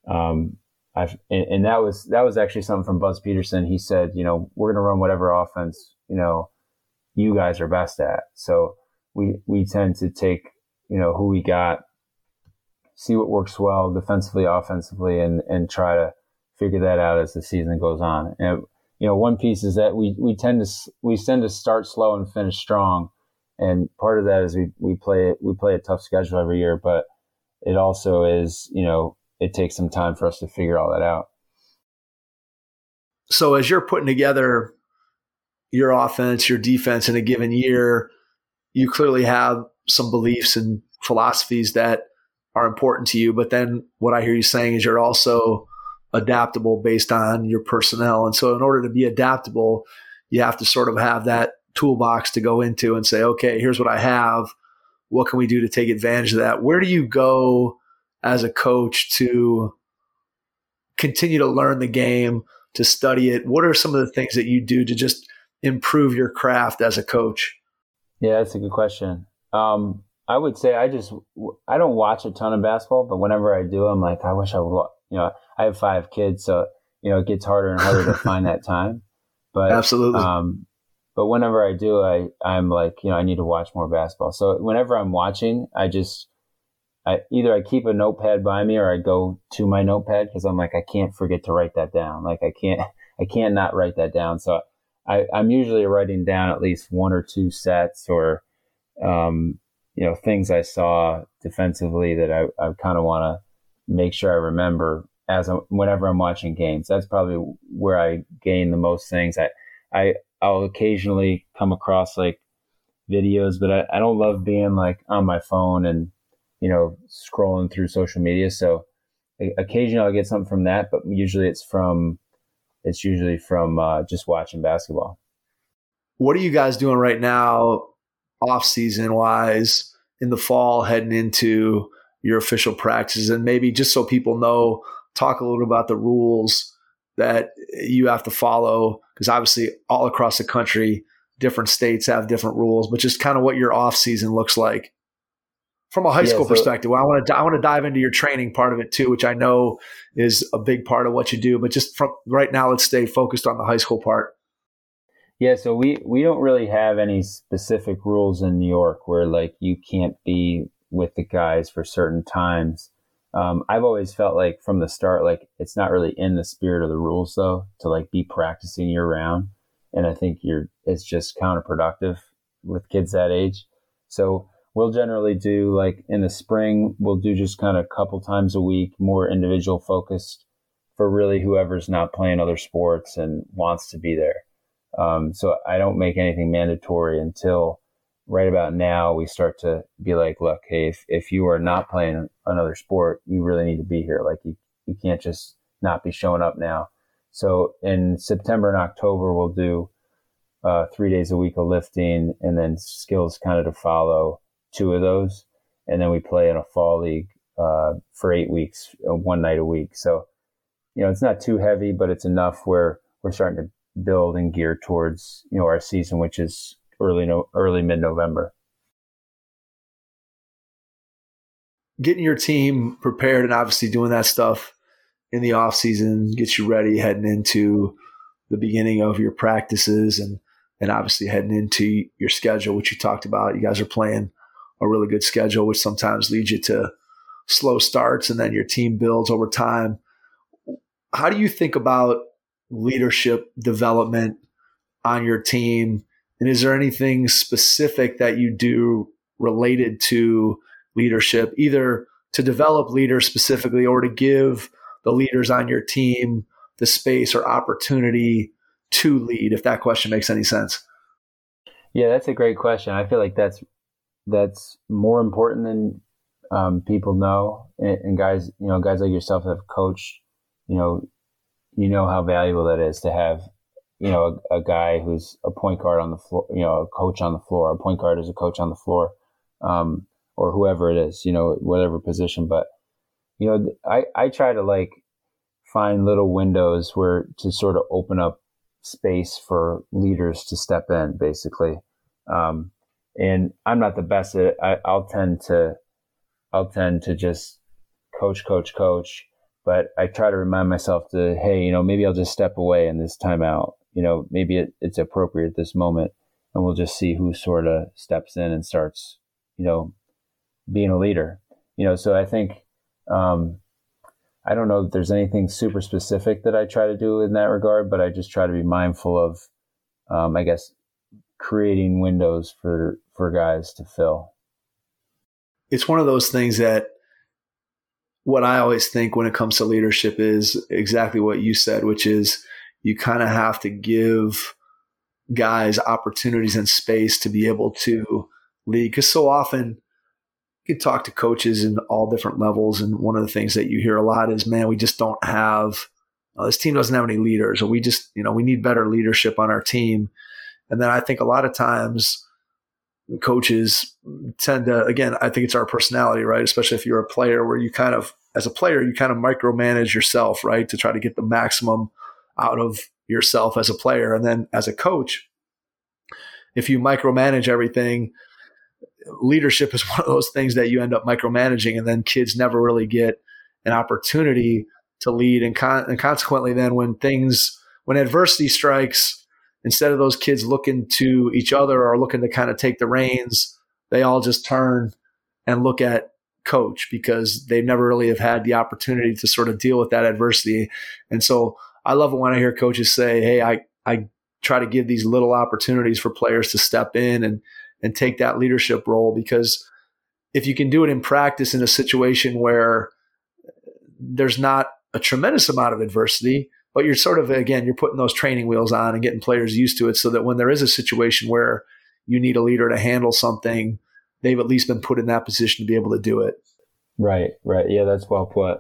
[SPEAKER 2] And that was actually something from Buzz Peterson. He said, we're going to run whatever offense, you guys are best at. So we tend to take, who we got, see what works well defensively, offensively, and try to figure that out as the season goes on. And, one piece is that we tend to start slow and finish strong. And part of that is we play a tough schedule every year, but it also is, it takes some time for us to figure all that out.
[SPEAKER 3] So as you're putting together your offense, your defense in a given year, you clearly have some beliefs and philosophies that are important to you. But then what I hear you saying is you're also adaptable based on your personnel. And so in order to be adaptable, you have to sort of have that toolbox to go into and say, okay, here's what I have. What can we do to take advantage of that? Where do you go as a coach to continue to learn the game, to study it? What are some of the things that you do to just improve your craft as a coach?
[SPEAKER 2] Yeah, that's a good question. I would say I don't watch a ton of basketball, but whenever I do, I'm like, I wish I would. I have 5 kids, so it gets harder and harder to find that time. But
[SPEAKER 3] absolutely.
[SPEAKER 2] But whenever I do, I'm like, I need to watch more basketball. So whenever I'm watching, I either keep a notepad by me or I go to my notepad because I'm like, I can't forget to write that down. Like I can't not write that down. So I'm usually writing down at least 1 or 2 sets or, things I saw defensively that I kind of want to make sure I remember whenever I'm watching games. That's probably where I gain the most things. I'll occasionally come across like videos, but I don't love being like on my phone and, scrolling through social media. So occasionally I'll get something from that, but usually it's usually from just watching basketball.
[SPEAKER 3] What are you guys doing right now, off season wise, in the fall, heading into your official practices? And maybe just so people know, talk a little about the rules that you have to follow, because obviously all across the country, different states have different rules, but just kind of what your off season looks like. from a high school perspective, I want to dive into your training part of it too, which I know is a big part of what you do. But just from right now, let's stay focused on the high school part.
[SPEAKER 2] Yeah, so we don't really have any specific rules in New York where like you can't be with the guys for certain times. I've always felt like from the start, like it's not really in the spirit of the rules though, to like be practicing year round. And I think it's just counterproductive with kids that age. So we'll generally do like in the spring, we'll do just kind of a couple times a week, more individual focused for really whoever's not playing other sports and wants to be there. So I don't make anything mandatory until right about now we start to be like, look, hey, if you are not playing another sport, you really need to be here. Like you can't just not be showing up now. So in September and October, we'll do 3 days a week of lifting and then skills kind of to follow 2 of those. And then we play in a fall league for 8 weeks, 1 night a week. So, it's not too heavy, but it's enough where we're starting to build and gear towards, our season, which is early mid-November.
[SPEAKER 3] Getting your team prepared and obviously doing that stuff in the off season gets you ready heading into the beginning of your practices and obviously heading into your schedule, which you talked about. You guys are playing a really good schedule, which sometimes leads you to slow starts and then your team builds over time. How do you think about leadership development on your team? And is there anything specific that you do related to leadership, either to develop leaders specifically or to give the leaders on your team the space or opportunity to lead, if that question makes any sense?
[SPEAKER 2] Yeah, that's a great question. I feel like that's more important than people know. And guys, guys like yourself that have coached, you know how valuable that is to have, a guy who's a point guard on the floor, a coach on the floor. A point guard is a coach on the floor, or whoever it is, whatever position. But, I try to like find little windows where to sort of open up space for leaders to step in, basically. And I'm not the best at it. I'll tend to just coach. But I try to remind myself to, hey, maybe I'll just step away in this timeout. Maybe it's appropriate at this moment, and we'll just see who sort of steps in and starts, being a leader. So I think, I don't know if there's anything super specific that I try to do in that regard, but I just try to be mindful of, I guess, creating windows for guys to fill.
[SPEAKER 3] It's one of those things that what I always think when it comes to leadership is exactly what you said, which is you kind of have to give guys opportunities and space to be able to lead. Because so often you can talk to coaches in all different levels. And one of the things that you hear a lot is, man, we just don't have, this team doesn't have any leaders, or we just, we need better leadership on our team. And then I think a lot of times coaches tend to, again, I think it's our personality, right? Especially if you're a player where as a player, you kind of micromanage yourself, right? To try to get the maximum out of yourself as a player. And then as a coach, if you micromanage everything, leadership is one of those things that you end up micromanaging, and then kids never really get an opportunity to lead. And consequently, then when adversity strikes, instead of those kids looking to each other or looking to kind of take the reins, they all just turn and look at coach because they never really have had the opportunity to sort of deal with that adversity. And so I love it when I hear coaches say, hey, I try to give these little opportunities for players to step in and take that leadership role, because if you can do it in practice in a situation where there's not a tremendous amount of adversity, but you're sort of, again, you're putting those training wheels on and getting players used to it so that when there is a situation where you need a leader to handle something, they've at least been put in that position to be able to do it.
[SPEAKER 2] Right. Yeah, that's well put.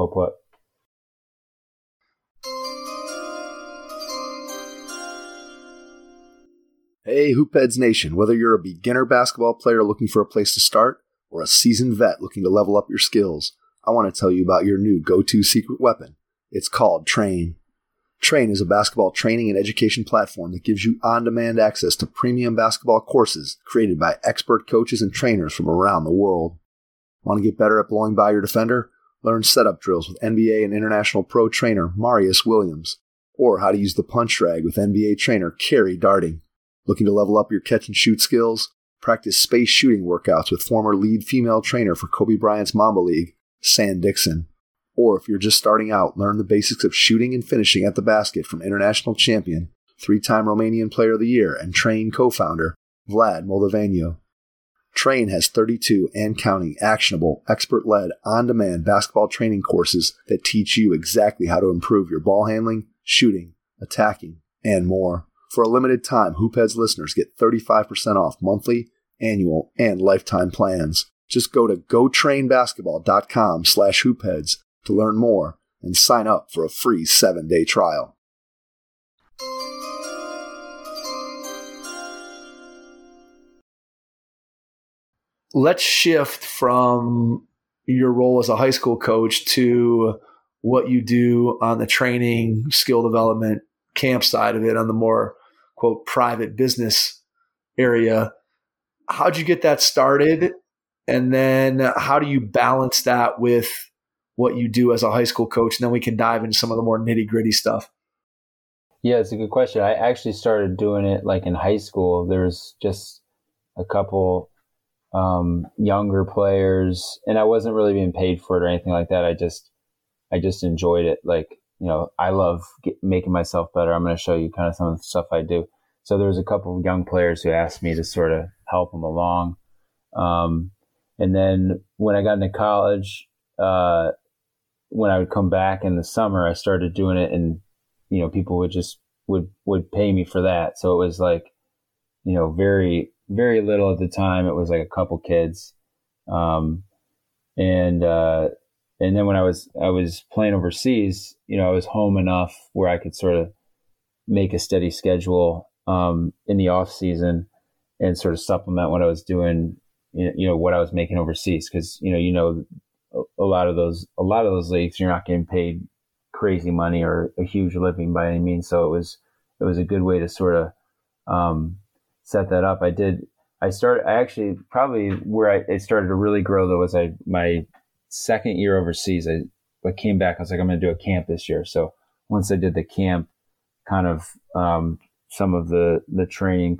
[SPEAKER 3] Hey, Hoopheads Nation, whether you're a beginner basketball player looking for a place to start or a seasoned vet looking to level up your skills, I want to tell you about your new go-to secret weapon. It's called Train. Train is a basketball training and education platform that gives you on-demand access to premium basketball courses created by expert coaches and trainers from around the world. Want to get better at blowing by your defender? Learn setup drills with NBA and international pro trainer Marius Williams, or how to use the punch drag with NBA trainer Kerry Darting. Looking to level up your catch and shoot skills? Practice space shooting workouts with former lead female trainer for Kobe Bryant's Mamba League, San Dixon. Or if you're just starting out, learn the basics of shooting and finishing at the basket from international champion, 3-time Romanian Player of the Year, and Train co-founder Vlad Moldoveanu. Train has 32 and counting actionable, expert-led, on-demand basketball training courses that teach you exactly how to improve your ball handling, shooting, attacking, and more. For a limited time, Hoopheads listeners get 35% off monthly, annual, and lifetime plans. Just go to gotrainbasketball.com/hoopheads to learn more and sign up for a free 7-day trial.
[SPEAKER 5] Let's shift from your role as a high school coach to what you do on the training, skill development, camp side of it, on the more, quote, private business area. How'd you get that started? And then how do you balance that with what you do as a high school coach? And then we can dive into some of the more nitty-gritty stuff.
[SPEAKER 2] Yeah, it's a good question. I actually started doing it like in high school. There was just a couple younger players, and I wasn't really being paid for it or anything like that. I just enjoyed it. Like, I love making myself better. I'm going to show you kind of some of the stuff I do. So there was a couple of young players who asked me to sort of help them along. And then when I got into college, when I would come back in the summer, I started doing it, and, people would pay me for that. So it was like, very, very little at the time. It was like a couple kids. And then when I was playing overseas, I was home enough where I could sort of make a steady schedule in the off season and sort of supplement what I was doing, what I was making overseas. Cause a lot of those leagues, you're not getting paid crazy money or a huge living by any means. So it was a good way to sort of set that up. It started to really grow though was my second year overseas. I came back, I was like, I'm going to do a camp this year. So once I did the camp, kind of some of the training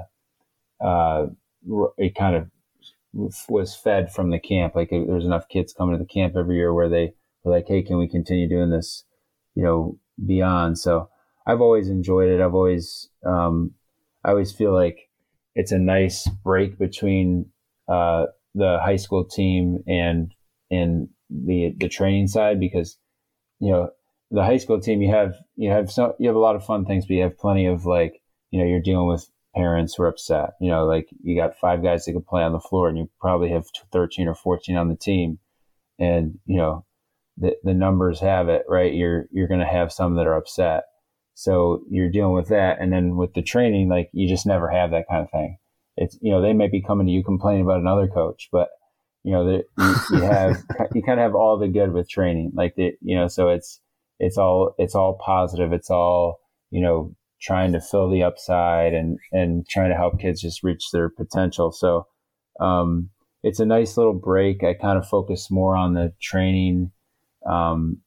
[SPEAKER 2] it kind of was fed from the camp. Like there's enough kids coming to the camp every year where they were like, hey, can we continue doing this, beyond? So I've always enjoyed it. I always feel like it's a nice break between the high school team and the training side, because the high school team you have a lot of fun things, but you have plenty of you're dealing with parents who are upset. Like you got 5 guys that can play on the floor, and you probably have 13 or 14 on the team, and the numbers have it, right? You're going to have some that are upset. So you're dealing with that. And then with the training, like you just never have that kind of thing. It's, they might be coming to you complaining about another coach, but you kind of have all the good with training, so it's all positive. It's all, trying to fill the upside and trying to help kids just reach their potential. So, it's a nice little break. I kind of focus more on the training, I'm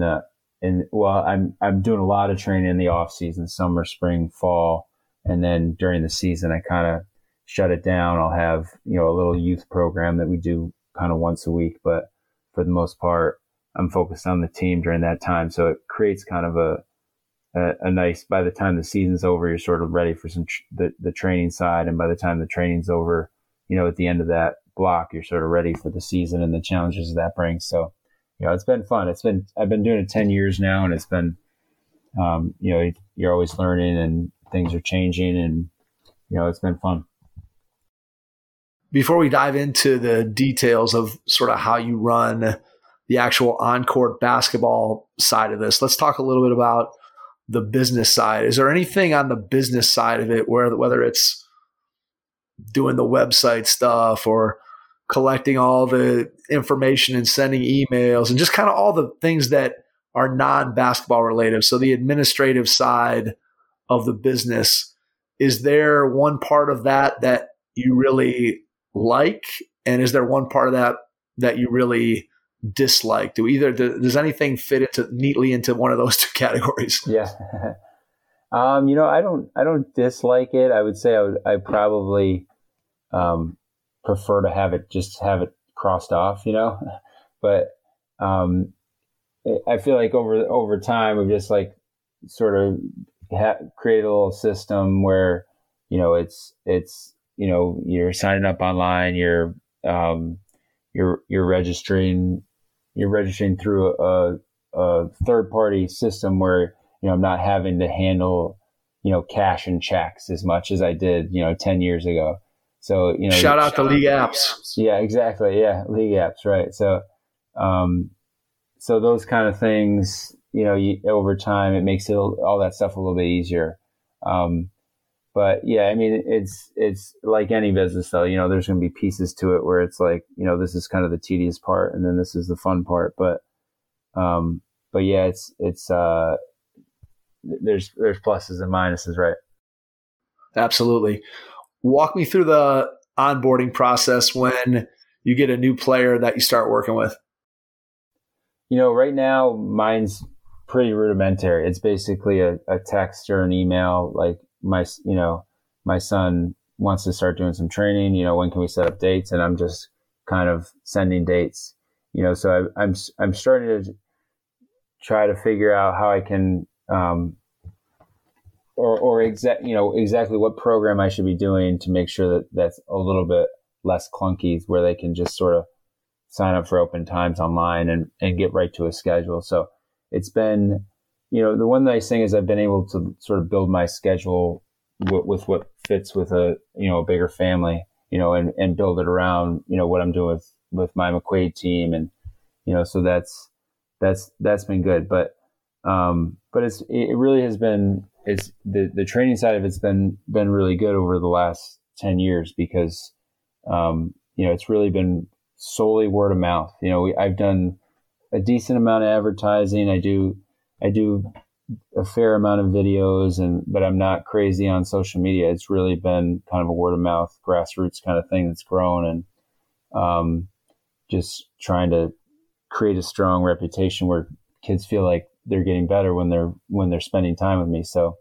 [SPEAKER 2] doing a lot of training in the off season, summer, spring, fall. And then during the season, I kind of shut it down. I'll have, a little youth program that we do kind of once a week, but for the most part, I'm focused on the team during that time. So it creates kind of a nice, by the time the season's over, you're sort of ready for the training side. And by the time the training's over, at the end of that block, you're sort of ready for the season and the challenges that brings. So, it's been fun. I've been doing it 10 years now, and it's been, you're always learning and things are changing, and, it's been fun.
[SPEAKER 5] Before we dive into the details of sort of how you run the actual on-court basketball side of this, let's talk a little bit about the business side. Is there anything on the business side of it whether it's doing the website stuff or collecting all the information and sending emails and just kind of all the things that are non-basketball related? So the administrative side of the business, is there one part of that you really like? And is there one part of that that you really dislike? Does anything fit neatly into one of those two categories?
[SPEAKER 2] Yeah. I don't dislike it. I would say I probably prefer to have it crossed off, but I feel like over time we've just like sort of create a little system where, it's you're signing up online, you're registering through a third party system where, I'm not having to handle, cash and checks as much as I did, 10 years ago. So,
[SPEAKER 5] shout out to League Apps.
[SPEAKER 2] Yeah, exactly. Yeah. League Apps. Right. So, so those kind of things, over time, it makes all that stuff a little bit easier. But yeah, I mean, it's like any business though, there's going to be pieces to it where it's like, this is kind of the tedious part and then this is the fun part. But yeah, it's there's pluses and minuses, right?
[SPEAKER 5] Absolutely. Walk me through the onboarding process when you get a new player that you start working with.
[SPEAKER 2] Right now mine's pretty rudimentary. It's basically a text or an email. Like my son wants to start doing some training, when can we set up dates? And I'm just kind of sending dates, so I'm starting to try to figure out how I can, exactly what program I should be doing to make sure that that's a little bit less clunky, where they can just sort of sign up for open times online and get right to a schedule. So it's been, the one nice thing is I've been able to sort of build my schedule with what fits with a bigger family, and build it around, what I'm doing with my McQuaid team. And, so that's been good. But it really has been, the training side of it's been really good over the last 10 years because, it's really been solely word of mouth. I've done a decent amount of advertising. I do a fair amount of videos but I'm not crazy on social media. It's really been kind of a word of mouth, grassroots kind of thing that's grown, and just trying to create a strong reputation where kids feel like they're getting better when they're spending time with me. So,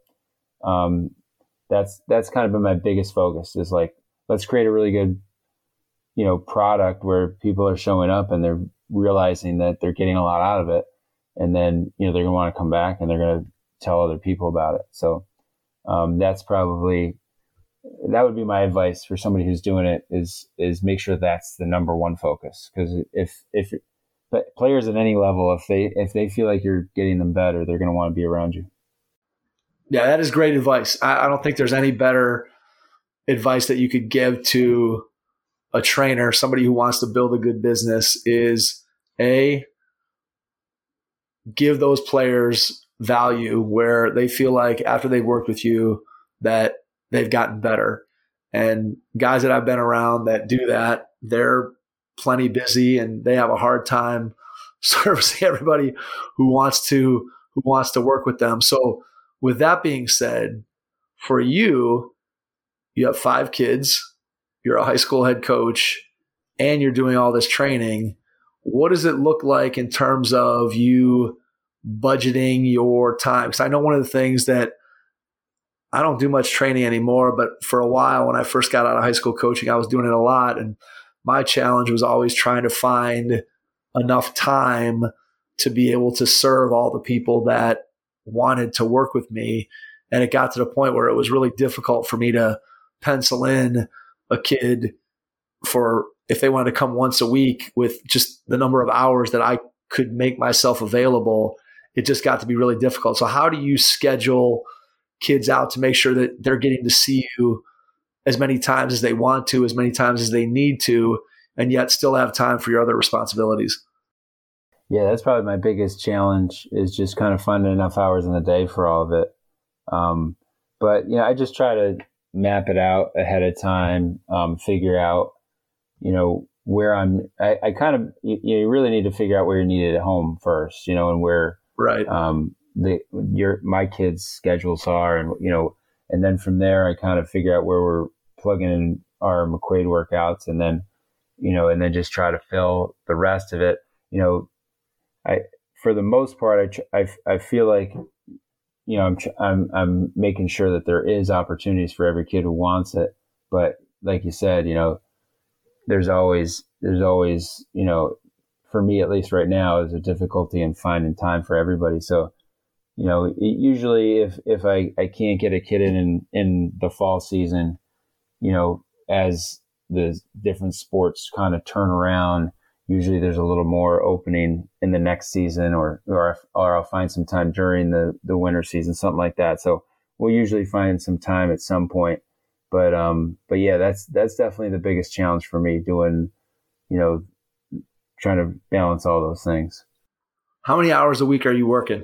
[SPEAKER 2] that's kind of been my biggest focus is like, let's create a really good, product where people are showing up and they're realizing that they're getting a lot out of it. And then, they're going to want to come back and they're going to tell other people about it. So, that would be my advice for somebody who's doing it is make sure that's the number one focus. Because if players at any level, if they feel like you're getting them better, they're going to want to be around you.
[SPEAKER 5] Yeah, that is great advice. I don't think there's any better advice that you could give to a trainer, somebody who wants to build a good business, is give those players value where they feel like after they've worked with you that they've gotten better. And guys that I've been around that do that, they're plenty busy and they have a hard time servicing everybody who wants to work with them. So with that being said, for you have 5 kids, you're a high school head coach, and you're doing all this training. What does it look like in terms of you budgeting your time? Because I know one of the things that I don't do much training anymore, but for a while when I first got out of high school coaching, I was doing it a lot. And my challenge was always trying to find enough time to be able to serve all the people that wanted to work with me. And it got to the point where it was really difficult for me to pencil in a kid for if they wanted to come once a week with just the number of hours that I could make myself available. It just got to be really difficult. So how do you schedule kids out to make sure that they're getting to see you as many times as they want to, as many times as they need to, and yet still have time for your other responsibilities?
[SPEAKER 2] Yeah, that's probably my biggest challenge is just kind of finding enough hours in the day for all of it. But, I just try to map it out ahead of time, figure out, where I kind of, you really need to figure out where you're needed at home first, and where,
[SPEAKER 5] right.
[SPEAKER 2] My kids' schedules are, and then from there I kind of figure out where we're plugging in our McQuaid workouts, and then, and then just try to fill the rest of it. For the most part, I feel like, I'm making sure that there is opportunities for every kid who wants it. But like you said, there's always, for me, at least right now, is a difficulty in finding time for everybody. So, usually if I can't get a kid in the fall season, as the different sports kind of turn around, usually there's a little more opening in the next season, or I'll find some time during the winter season, something like that. So we'll usually find some time at some point. But yeah, that's definitely the biggest challenge for me, doing, trying to balance all those things.
[SPEAKER 5] How many hours a week are you working?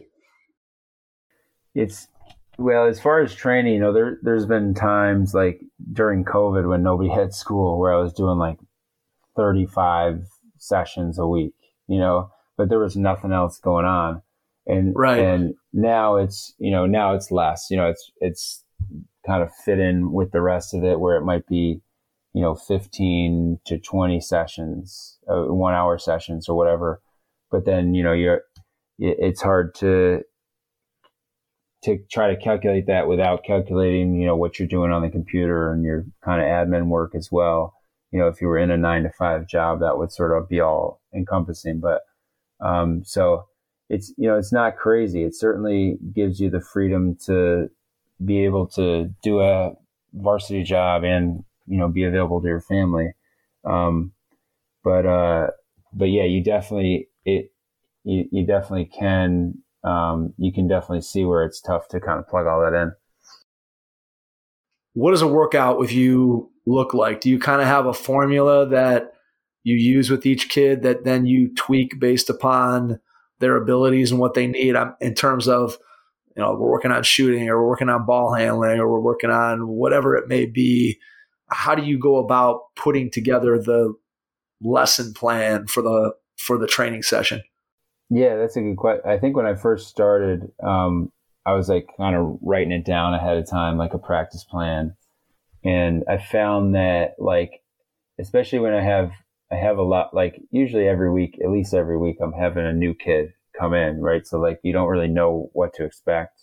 [SPEAKER 2] Well, as far as training, there's been times like during COVID when nobody had school where I was doing like 35 sessions a week, but there was nothing else going on. And now it's less, it's kind of fit in with the rest of it, where it might be, 15 to 20 sessions, 1 hour sessions or whatever. But then, it's hard to try to calculate that without calculating, what you're doing on the computer and your kind of admin work as well. If you were in a 9-to-5 job, that would sort of be all encompassing. But so it's not crazy. It certainly gives you the freedom to be able to do a varsity job and, be available to your family. But yeah, you definitely can. You can definitely see where it's tough to kind of plug all that in.
[SPEAKER 5] What does a workout with you look like? Do you kind of have a formula that you use with each kid that then you tweak based upon their abilities and what they need, in terms of, we're working on shooting, or we're working on ball handling, or we're working on whatever it may be? How do you go about putting together the lesson plan for the training session?
[SPEAKER 2] Yeah, that's a good question. I think when I first started, I was like kind of writing it down ahead of time, like a practice plan. And I found that, like, especially when I have a lot, like usually every week, at least every week, I'm having a new kid come in, right? So like, you don't really know what to expect.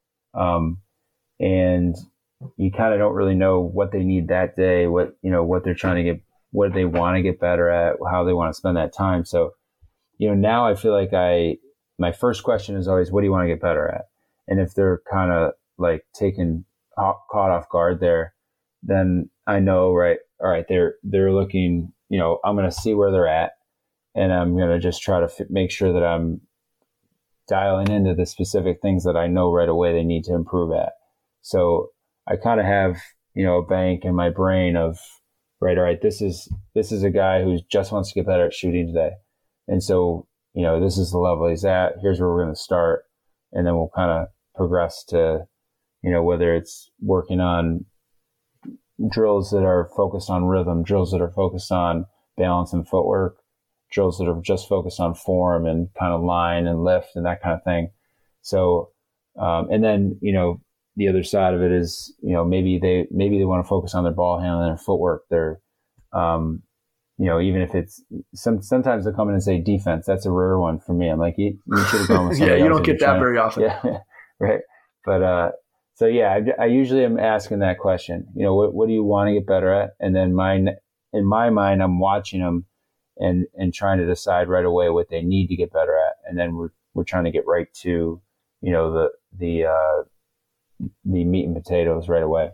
[SPEAKER 2] And you kind of don't really know what they need that day, what they're trying to get, what they want to get better at, how they want to spend that time. So, now I feel like my first question is always, what do you want to get better at? And if they're kind of like caught off guard there, then I know, right, all right, they're looking, I'm going to see where they're at, and I'm going to just try to make sure that I'm dialing into the specific things that I know right away they need to improve at. So I kind of have, a bank in my brain of, right, all right, this is a guy who just wants to get better at shooting today. And so, this is the level he's at. Here's where we're going to start. And then we'll kind of progress to, whether it's working on drills that are focused on rhythm, drills that are focused on balance and footwork, drills that are just focused on form and kind of line and lift and that kind of thing. So, and then, the other side of it is, maybe they want to focus on their ball handling and footwork. They're, even if it's sometimes they'll come in and say defense. That's a rare one for me. I'm like, you should have gone with somebody else.
[SPEAKER 5] You don't get that very often.
[SPEAKER 2] Yeah, right. But so yeah, I usually am asking that question. What do you want to get better at? And then in my mind, I'm watching them and trying to decide right away what they need to get better at, and then we're trying to get right to the meat and potatoes right away.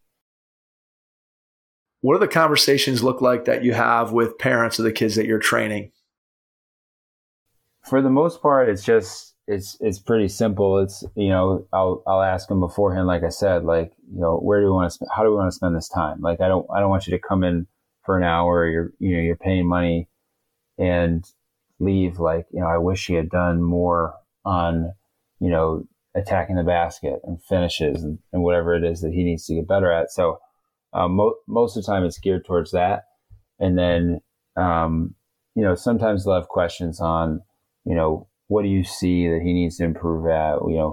[SPEAKER 5] What do the conversations look like that you have with parents of the kids that you're training?
[SPEAKER 2] For the most part, it's pretty simple. It's, I'll ask them beforehand, like I said, like, where do we want to how do we want to spend this time? Like, I don't want you to come in for an hour, you're paying money and leave like, I wish he had done more on, attacking the basket and finishes and whatever it is that he needs to get better at. So, most of the time it's geared towards that. And then, sometimes they'll have questions on, what do you see that he needs to improve at?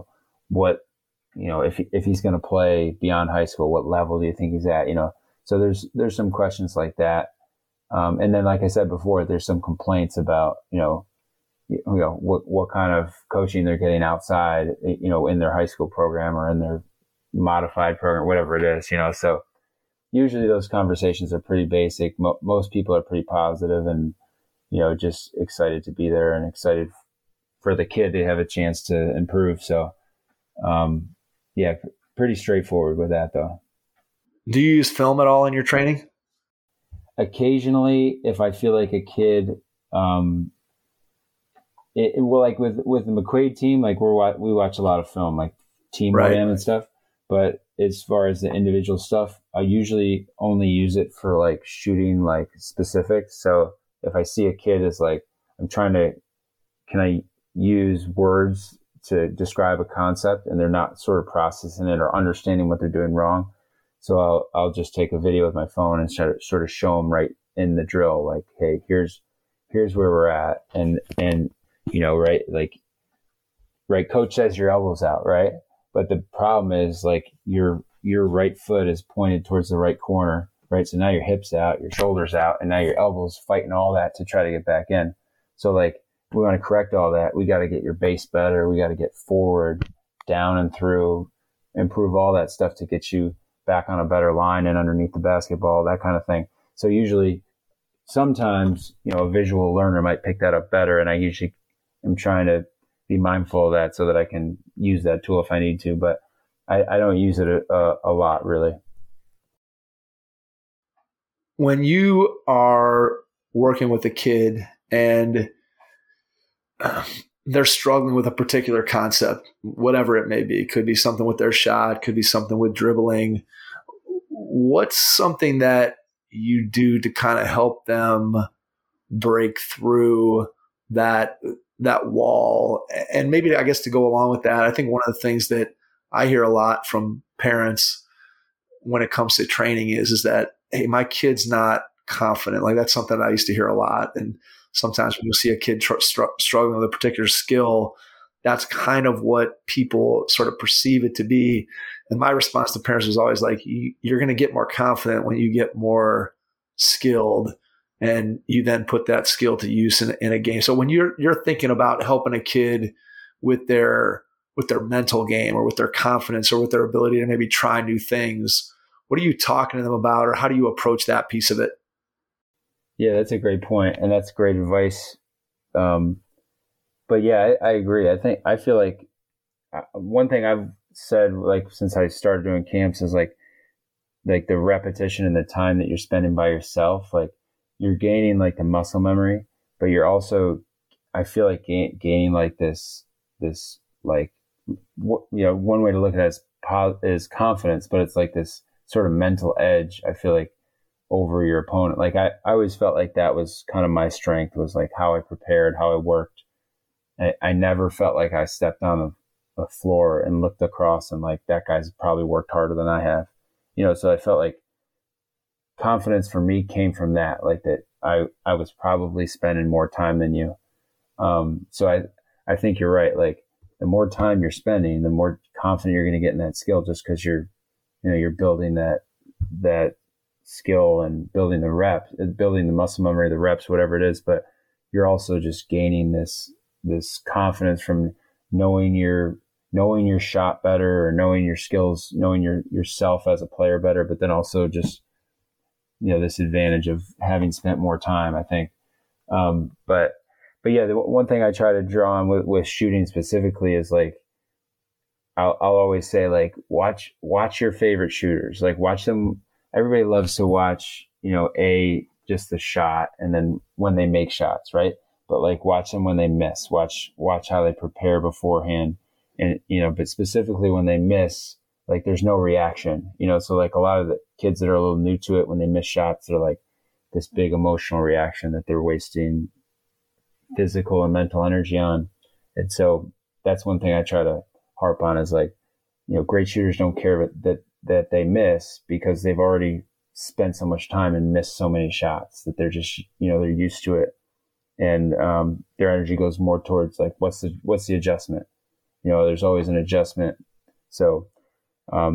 [SPEAKER 2] If he's going to play beyond high school, what level do you think he's at? So there's some questions like that. And then, like I said before, there's some complaints about, what kind of coaching they're getting outside, in their high school program or in their modified program, whatever it is, so usually those conversations are pretty basic. Most people are pretty positive and, just excited to be there and excited for the kid to have a chance to improve. So, pretty straightforward with that though.
[SPEAKER 5] Do you use film at all in your training?
[SPEAKER 2] Occasionally, if I feel like a kid, like with the McQuaid team, like we watch a lot of film, like team RAM and stuff. But as far as the individual stuff, I usually only use it for like shooting like specifics. So if I see a kid is like, can I use words to describe a concept and they're not sort of processing it or understanding what they're doing wrong. So I'll just take a video with my phone and sort of show them right in the drill, like, hey, here's where we're at. And right, coach says your elbow's out, right? But the problem is like your right foot is pointed towards the right corner, right? So now your hip's out, your shoulder's out, and now your elbow's fighting all that to try to get back in. So like we want to correct all that. We got to get your base better. We got to get forward, down and through, improve all that stuff to get you back on a better line and underneath the basketball, that kind of thing. So usually sometimes, a visual learner might pick that up better. And I usually am trying to be mindful of that so that I can use that tool if I need to, but I don't use it a lot really.
[SPEAKER 5] When you are working with a kid and they're struggling with a particular concept, whatever it may be, it could be something with their shot, could be something with dribbling. What's something that you do to kind of help them break through that wall? And maybe, I guess, to go along with that, I think one of the things that I hear a lot from parents when it comes to training is that, hey, my kid's not confident. Like that's something I used to hear a lot. And sometimes when you see a kid struggling with a particular skill, that's kind of what people sort of perceive it to be. And my response to parents was always like, you're going to get more confident when you get more skilled and you then put that skill to use in a game. So when you're thinking about helping a kid with their mental game or with their confidence or with their ability to maybe try new things, what are you talking to them about, or how do you approach that piece of it?
[SPEAKER 2] Yeah, that's a great point, and that's great advice. But yeah, I agree. I feel like one thing I've said, like since I started doing camps, is like the repetition and the time that you're spending by yourself. Like you're gaining like the muscle memory, but you're also, I feel like gaining like this like one way to look at it is confidence, but it's like this sort of mental edge. I feel like over your opponent. Like I always felt like that was kind of my strength, was like how I prepared, how I worked. I never felt like I stepped on the floor and looked across and like that guy's probably worked harder than I have, so I felt like confidence for me came from that, like that I was probably spending more time than you. So I think you're right. Like the more time you're spending, the more confident you're going to get in that skill, just because you're building that skill and building the reps, building the muscle memory, the reps, whatever it is. But you're also just gaining this confidence from knowing your shot better, or knowing your skills, knowing yourself as a player better, but then also just, this advantage of having spent more time, I think. But yeah, the one thing I try to draw on with shooting specifically is like, I'll always say like, watch your favorite shooters, like watch them. Everybody loves to watch, just the shot and then when they make shots, right? But like watch them when they miss, watch how they prepare beforehand. And, but specifically when they miss, like there's no reaction, so like a lot of the kids that are a little new to it, when they miss shots, they're like this big emotional reaction that they're wasting physical and mental energy on. And so that's one thing I try to harp on is like, great shooters don't care that they miss, because they've already spent so much time and missed so many shots that they're just, they're used to it. And their energy goes more towards like, what's the adjustment? There's always an adjustment. So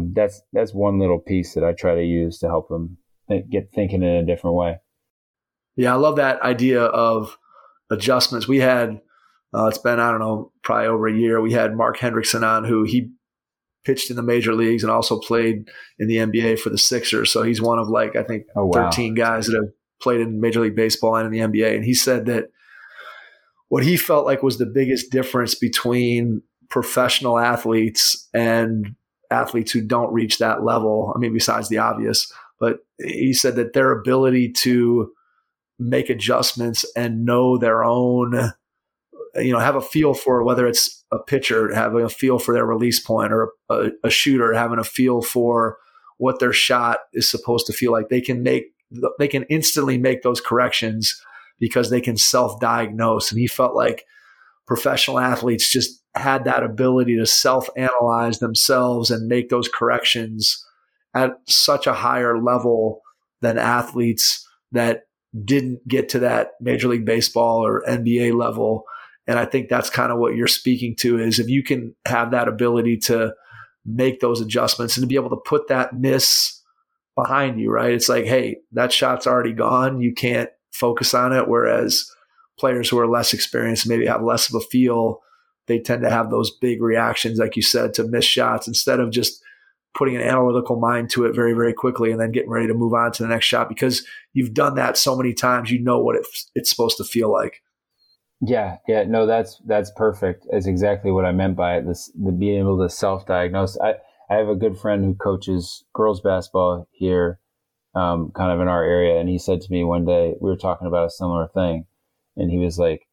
[SPEAKER 2] that's one little piece that I try to use to help them get thinking in a different way.
[SPEAKER 5] Yeah, I love that idea of adjustments. We had, it's been, I don't know, probably over a year, we had Mark Hendrickson on, who he pitched in the major leagues and also played in the NBA for the Sixers. So he's one of I think 13 guys that have played in Major League Baseball and in the NBA. And he said that what he felt like was the biggest difference between professional athletes and athletes who don't reach that level, I mean, besides the obvious, but he said that their ability to make adjustments and know their own, have a feel for whether it's a pitcher having a feel for their release point, or a shooter having a feel for what their shot is supposed to feel like. They can instantly make those corrections because they can self-diagnose. And he felt like professional athletes just had that ability to self-analyze themselves and make those corrections at such a higher level than athletes that didn't get to that Major League Baseball or NBA level. And I think that's kind of what you're speaking to, is if you can have that ability to make those adjustments and to be able to put that miss behind you, right? It's like, hey, that shot's already gone. You can't focus on it. Whereas players who are less experienced, maybe have less of a feel, they tend to have those big reactions, like you said, to missed shots, instead of just putting an analytical mind to it very, very quickly and then getting ready to move on to the next shot, because you've done that so many times, you know what it's supposed to feel like.
[SPEAKER 2] Yeah. No, that's perfect. That's exactly what I meant by it. The being able to self-diagnose. I have a good friend who coaches girls basketball here, kind of in our area. And he said to me one day, we were talking about a similar thing. And he was like,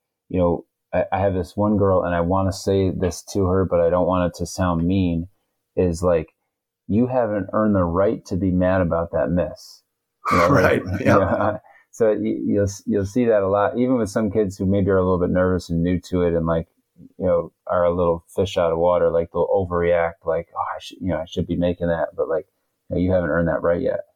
[SPEAKER 2] I have this one girl and I want to say this to her, but I don't want it to sound mean, is like, you haven't earned the right to be mad about that miss.
[SPEAKER 5] Right. Yeah.
[SPEAKER 2] So you'll see that a lot, even with some kids who maybe are a little bit nervous and new to it, and are a little fish out of water. Like they'll overreact, like, oh, I should be making that, but you haven't earned that right yet.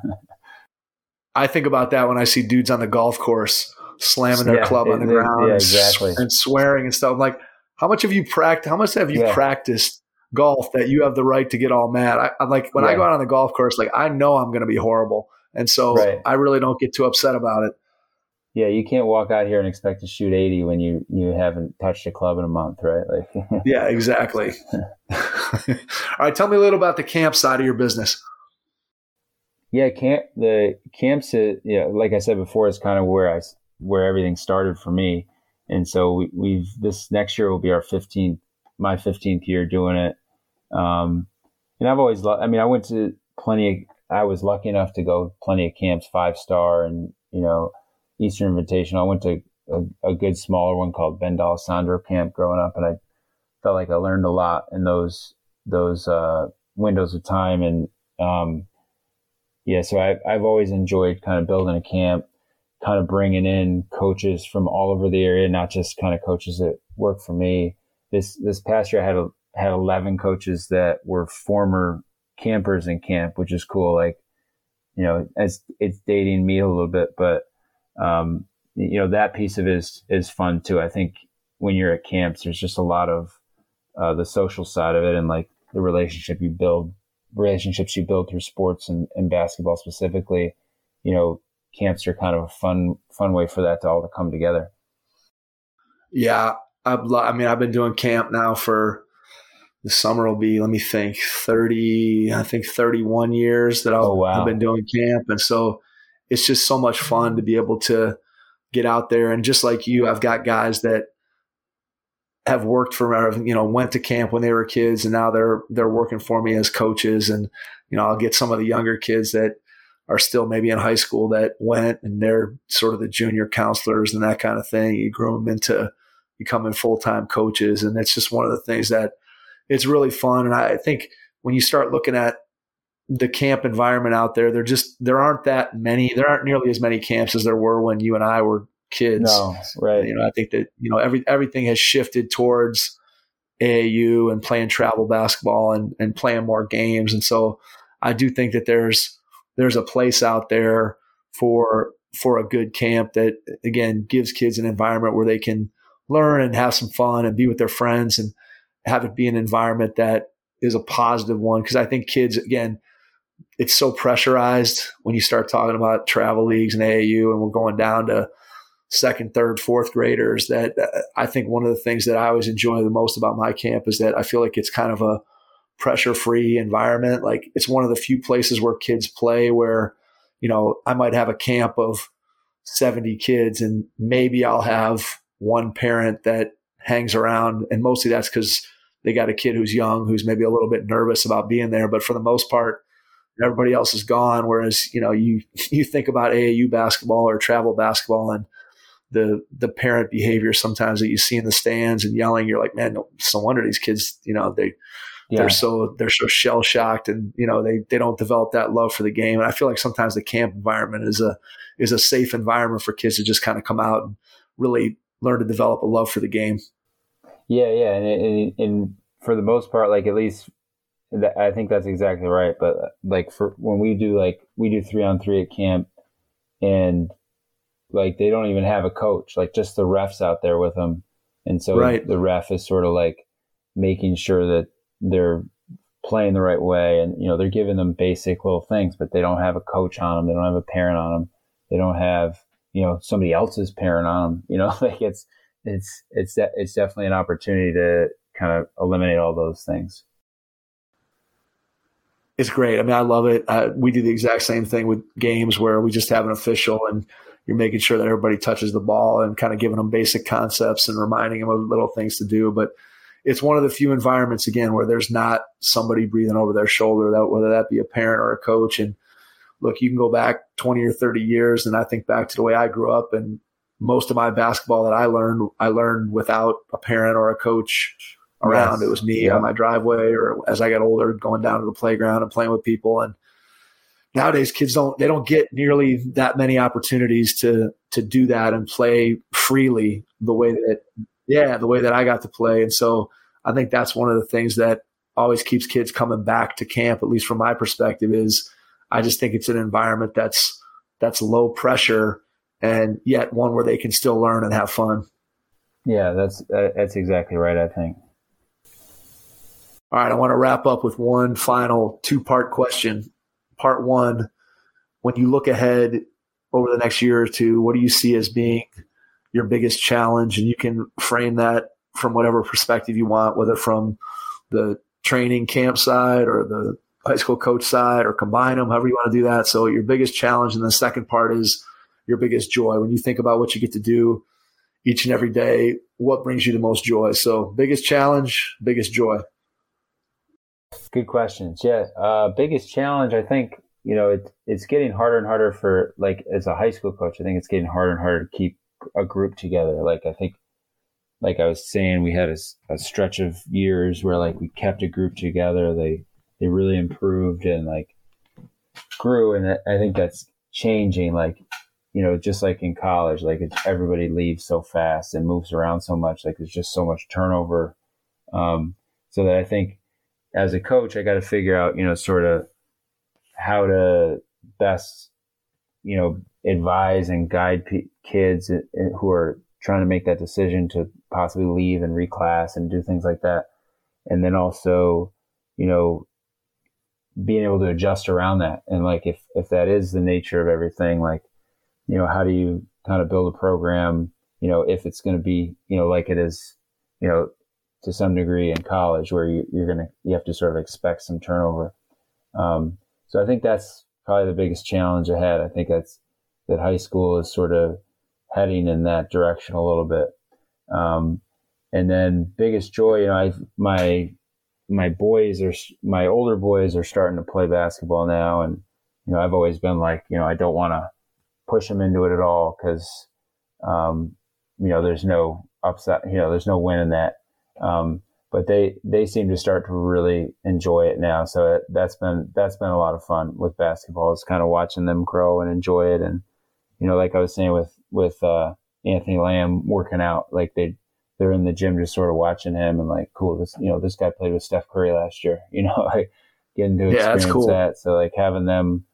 [SPEAKER 5] I think about that when I see dudes on the golf course slamming their club on the ground,
[SPEAKER 2] exactly,
[SPEAKER 5] and swearing and stuff. I'm like, how much have you practiced golf that you have the right to get all mad? I'm like, when I go out on the golf course, I know I'm going to be horrible. And so I really don't get too upset about it.
[SPEAKER 2] Yeah, you can't walk out here and expect to shoot 80 when you haven't touched a club in a month, right?
[SPEAKER 5] Yeah, exactly. All right, tell me a little about the camp side of your business.
[SPEAKER 2] Yeah, the camps, like I said before, is kind of where everything started for me. And so we've this next year will be my 15th year doing it. And I've always I went to I was lucky enough to go plenty of camps, 5-star and, Eastern Invitational. I went to a good smaller one called Ben D'Alessandro camp growing up, and I felt like I learned a lot in those windows of time. And so I've always enjoyed kind of building a camp, kind of bringing in coaches from all over the area, not just kind of coaches that work for me. This past year I had 11 coaches that were former campers in camp, which is cool. As it's dating me a little bit, but that piece of it is fun too. I think when you're at camps, there's just a lot of the social side of it, and the relationships you build through sports and basketball specifically. Camps are kind of a fun way for that to all to come together. Yeah.
[SPEAKER 5] I've been doing camp now for, the summer will be, 31 years that I've been doing camp. And so it's just so much fun to be able to get out there. And just like you, I've got guys that have worked went to camp when they were kids, and now they're working for me as coaches. And, I'll get some of the younger kids that are still maybe in high school that went, and they're sort of the junior counselors and that kind of thing. You groom them into becoming full-time coaches. And it's just one of the things that it's really fun. And I think when you start looking at the camp environment out there, there aren't nearly as many camps as there were when you and I were kids.
[SPEAKER 2] No, right.
[SPEAKER 5] I think that, everything has shifted towards AAU and playing travel basketball and playing more games. And so I do think that there's a place out there for a good camp that, again, gives kids an environment where they can learn and have some fun and be with their friends and have it be an environment that is a positive one. Because I think kids, again, it's so pressurized when you start talking about travel leagues and AAU, and we're going down to second, third, fourth graders, that I think one of the things that I always enjoy the most about my camp is that I feel like it's kind of a pressure-free environment. Like, it's one of the few places where kids play where, you know, I might have a camp of 70 kids and maybe I'll have one parent that hangs around, and mostly that's because they got a kid who's young, who's maybe a little bit nervous about being there. But for the most part, everybody else is gone. Whereas, you know, you think about AAU basketball or travel basketball and the parent behavior sometimes that you see in the stands and yelling, you're like, man, no wonder these kids, you know, they're so shell shocked, and, you know, they don't develop that love for the game. And I feel like sometimes the camp environment is a safe environment for kids to just kind of come out and really learn to develop a love for the game.
[SPEAKER 2] Yeah. And for the most part, like, at least I think that's exactly right. But like, for when we do 3-on-3 at camp, and like, they don't even have a coach, like just the refs out there with them. And so the ref is sort of like making sure that they're playing the right way. And, you know, they're giving them basic little things, but they don't have a coach on them. They don't have a parent on them. They don't have, you know, somebody else's parent on them, you know, like it's definitely an opportunity to kind of eliminate all those things.
[SPEAKER 5] It's great. I mean, I love it. We do the exact same thing with games where we just have an official and you're making sure that everybody touches the ball and kind of giving them basic concepts and reminding them of little things to do. But it's one of the few environments, again, where there's not somebody breathing over their shoulder, whether that be a parent or a coach. And look, you can go back 20 or 30 years, and I think back to the way I grew up, and most of my basketball that I learned without a parent or a coach around. Yes. It was me on my driveway, or as I got older, going down to the playground and playing with people. And nowadays, kids don't get nearly that many opportunities to do that and play freely the way that I got to play. And so I think that's one of the things that always keeps kids coming back to camp, at least from my perspective, is I just think it's an environment that's low pressure, and yet one where they can still learn and have fun.
[SPEAKER 2] Yeah, that's exactly right, I think.
[SPEAKER 5] All right, I want to wrap up with one final 2-part question. Part one, when you look ahead over the next year or two, what do you see as being your biggest challenge? And you can frame that from whatever perspective you want, whether from the training camp side or the high school coach side, or combine them, however you want to do that. So your biggest challenge. And the second part is your biggest joy. When you think about what you get to do each and every day, what brings you the most joy? So biggest challenge, biggest joy.
[SPEAKER 2] Good questions. Yeah. Biggest challenge, I think, you know, it's getting harder and harder for, like, as a high school coach, I think it's getting harder and harder to keep a group together. Like, I think, like I was saying, we had a stretch of years where, like, we kept a group together. They really improved and, like, grew. And I think that's changing. Like, you know, just like in college, like, everybody leaves so fast and moves around so much. Like, there's just so much turnover. So that I think as a coach, I got to figure out, you know, sort of how to best, you know, advise and guide kids who are trying to make that decision to possibly leave and reclass and do things like that. And then also, you know, being able to adjust around that. And, like, if that is the nature of everything, like, you know, how do you kind of build a program, you know, if it's going to be, you know, like it is, you know, to some degree in college, where you have to sort of expect some turnover. So I think that's probably the biggest challenge ahead. I think that high school is sort of heading in that direction a little bit. And then biggest joy, you know, my older boys are starting to play basketball now. And, you know, I've always been like, you know, I don't want to push them into it at all, because, you know, there's no upside, you know, there's no win in that. But they seem to start to really enjoy it now. So that's been a lot of fun with basketball, is kind of watching them grow and enjoy it. And, you know, like I was saying with Anthony Lamb working out, like they're in the gym just sort of watching him and like, cool, this guy played with Steph Curry last year, you know, like getting to experience that's cool. That. So, like, having them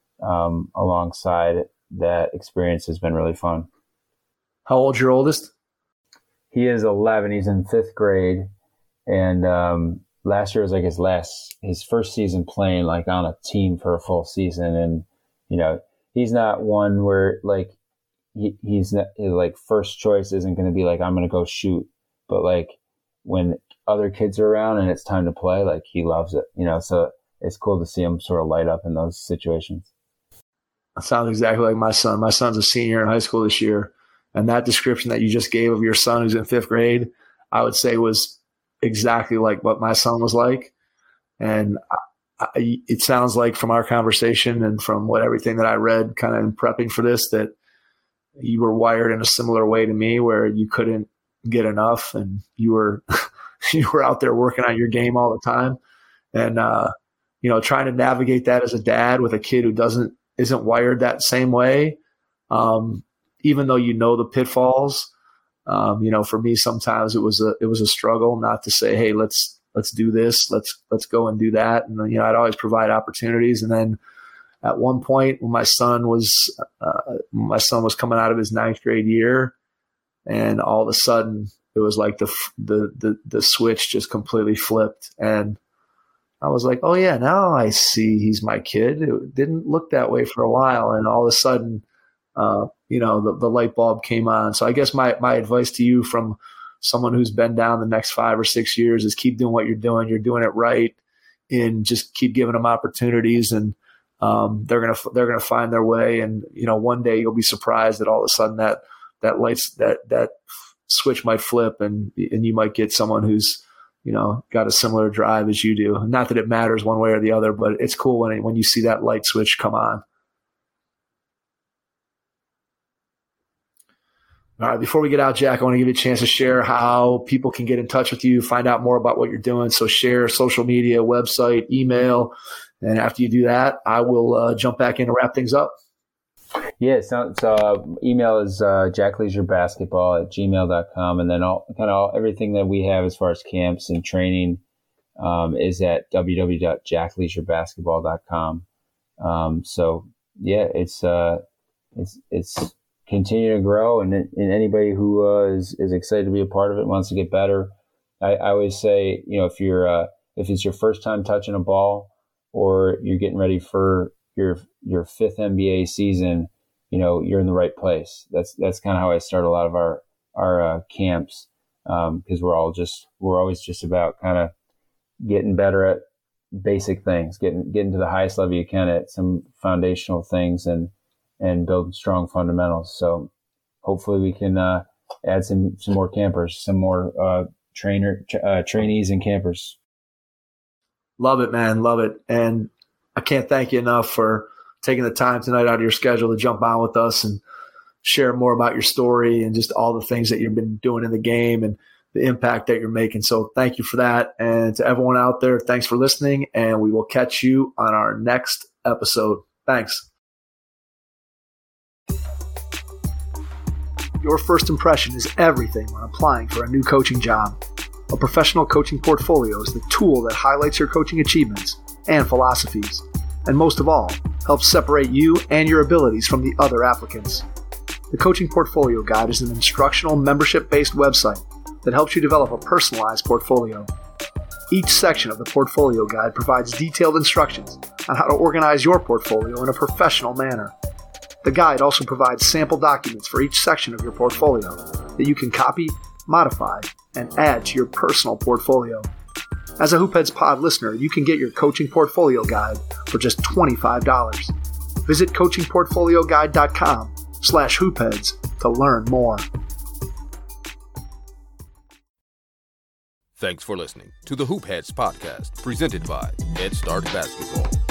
[SPEAKER 2] alongside that experience has been really fun.
[SPEAKER 5] How old's your oldest?
[SPEAKER 2] He is 11. He's in 5th grade. And, last year was like his first season playing like on a team for a full season. And, you know, he's not one where like he's not like first choice isn't going to be like, I'm going to go shoot. But like when other kids are around and it's time to play, like he loves it, you know, so it's cool to see him sort of light up in those situations.
[SPEAKER 5] That sounds exactly like my son. My son's a senior in high school this year. And that description that you just gave of your son who's in 5th grade, I would say was exactly like what my son was like. And it sounds like from our conversation and from everything that I read kind of in prepping for this, that you were wired in a similar way to me where you couldn't get enough and you were out there working on your game all the time. And, you know, trying to navigate that as a dad with a kid who isn't wired that same way. Even though you know the pitfalls, you know, for me sometimes it was a struggle not to say, hey, let's do this, let's go and do that. And you know, I'd always provide opportunities. And then at one point when my son was coming out of his 9th grade year, and all of a sudden it was like the switch just completely flipped, and I was like, oh yeah, now I see he's my kid. It didn't look that way for a while, and all of a sudden, you know, the light bulb came on. So I guess my advice to you from someone who's been down the next 5 or 6 years is keep doing what you're doing. You're doing it right, and just keep giving them opportunities, and they're gonna find their way. And you know, one day you'll be surprised that all of a sudden that switch might flip, and you might get someone who's, you know, got a similar drive as you do. Not that it matters one way or the other, but it's cool when you see that light switch come on. All right, before we get out, Jack, I want to give you a chance to share how people can get in touch with you, find out more about what you're doing. So share social media, website, email. And after you do that, I will jump back in to wrap things up.
[SPEAKER 2] Yeah, so email is jackleisurebasketball@gmail.com. And then everything that we have as far as camps and training is at www.jackleisurebasketball.com. So yeah, it's continue to grow, and anybody who is excited to be a part of it, wants to get better. I always say, you know, if it's your first time touching a ball, or you're getting ready for your 5th NBA season, you know, you're in the right place. That's kind of how I start a lot of our camps, because we're always just about kind of getting better at basic things, getting to the highest level you can at some foundational things, and build strong fundamentals. So hopefully we can add some more campers, some more trainees and campers.
[SPEAKER 5] Love it, man. Love it. And I can't thank you enough for taking the time tonight out of your schedule to jump on with us and share more about your story and just all the things that you've been doing in the game and the impact that you're making. So thank you for that. And to everyone out there, thanks for listening, and we will catch you on our next episode. Thanks. Your first impression is everything when applying for a new coaching job. A professional coaching portfolio is the tool that highlights your coaching achievements and philosophies, and most of all, helps separate you and your abilities from the other applicants. The Coaching Portfolio Guide is an instructional, membership-based website that helps you develop a personalized portfolio. Each section of the Portfolio Guide provides detailed instructions on how to organize your portfolio in a professional manner. The guide also provides sample documents for each section of your portfolio that you can copy, modify, and add to your personal portfolio. As a Hoopheads Pod listener, you can get your Coaching Portfolio Guide for just $25. Visit coachingportfolioguide.com/hoopheads to learn more.
[SPEAKER 1] Thanks for listening to the Hoopheads podcast, presented by Head Start Basketball.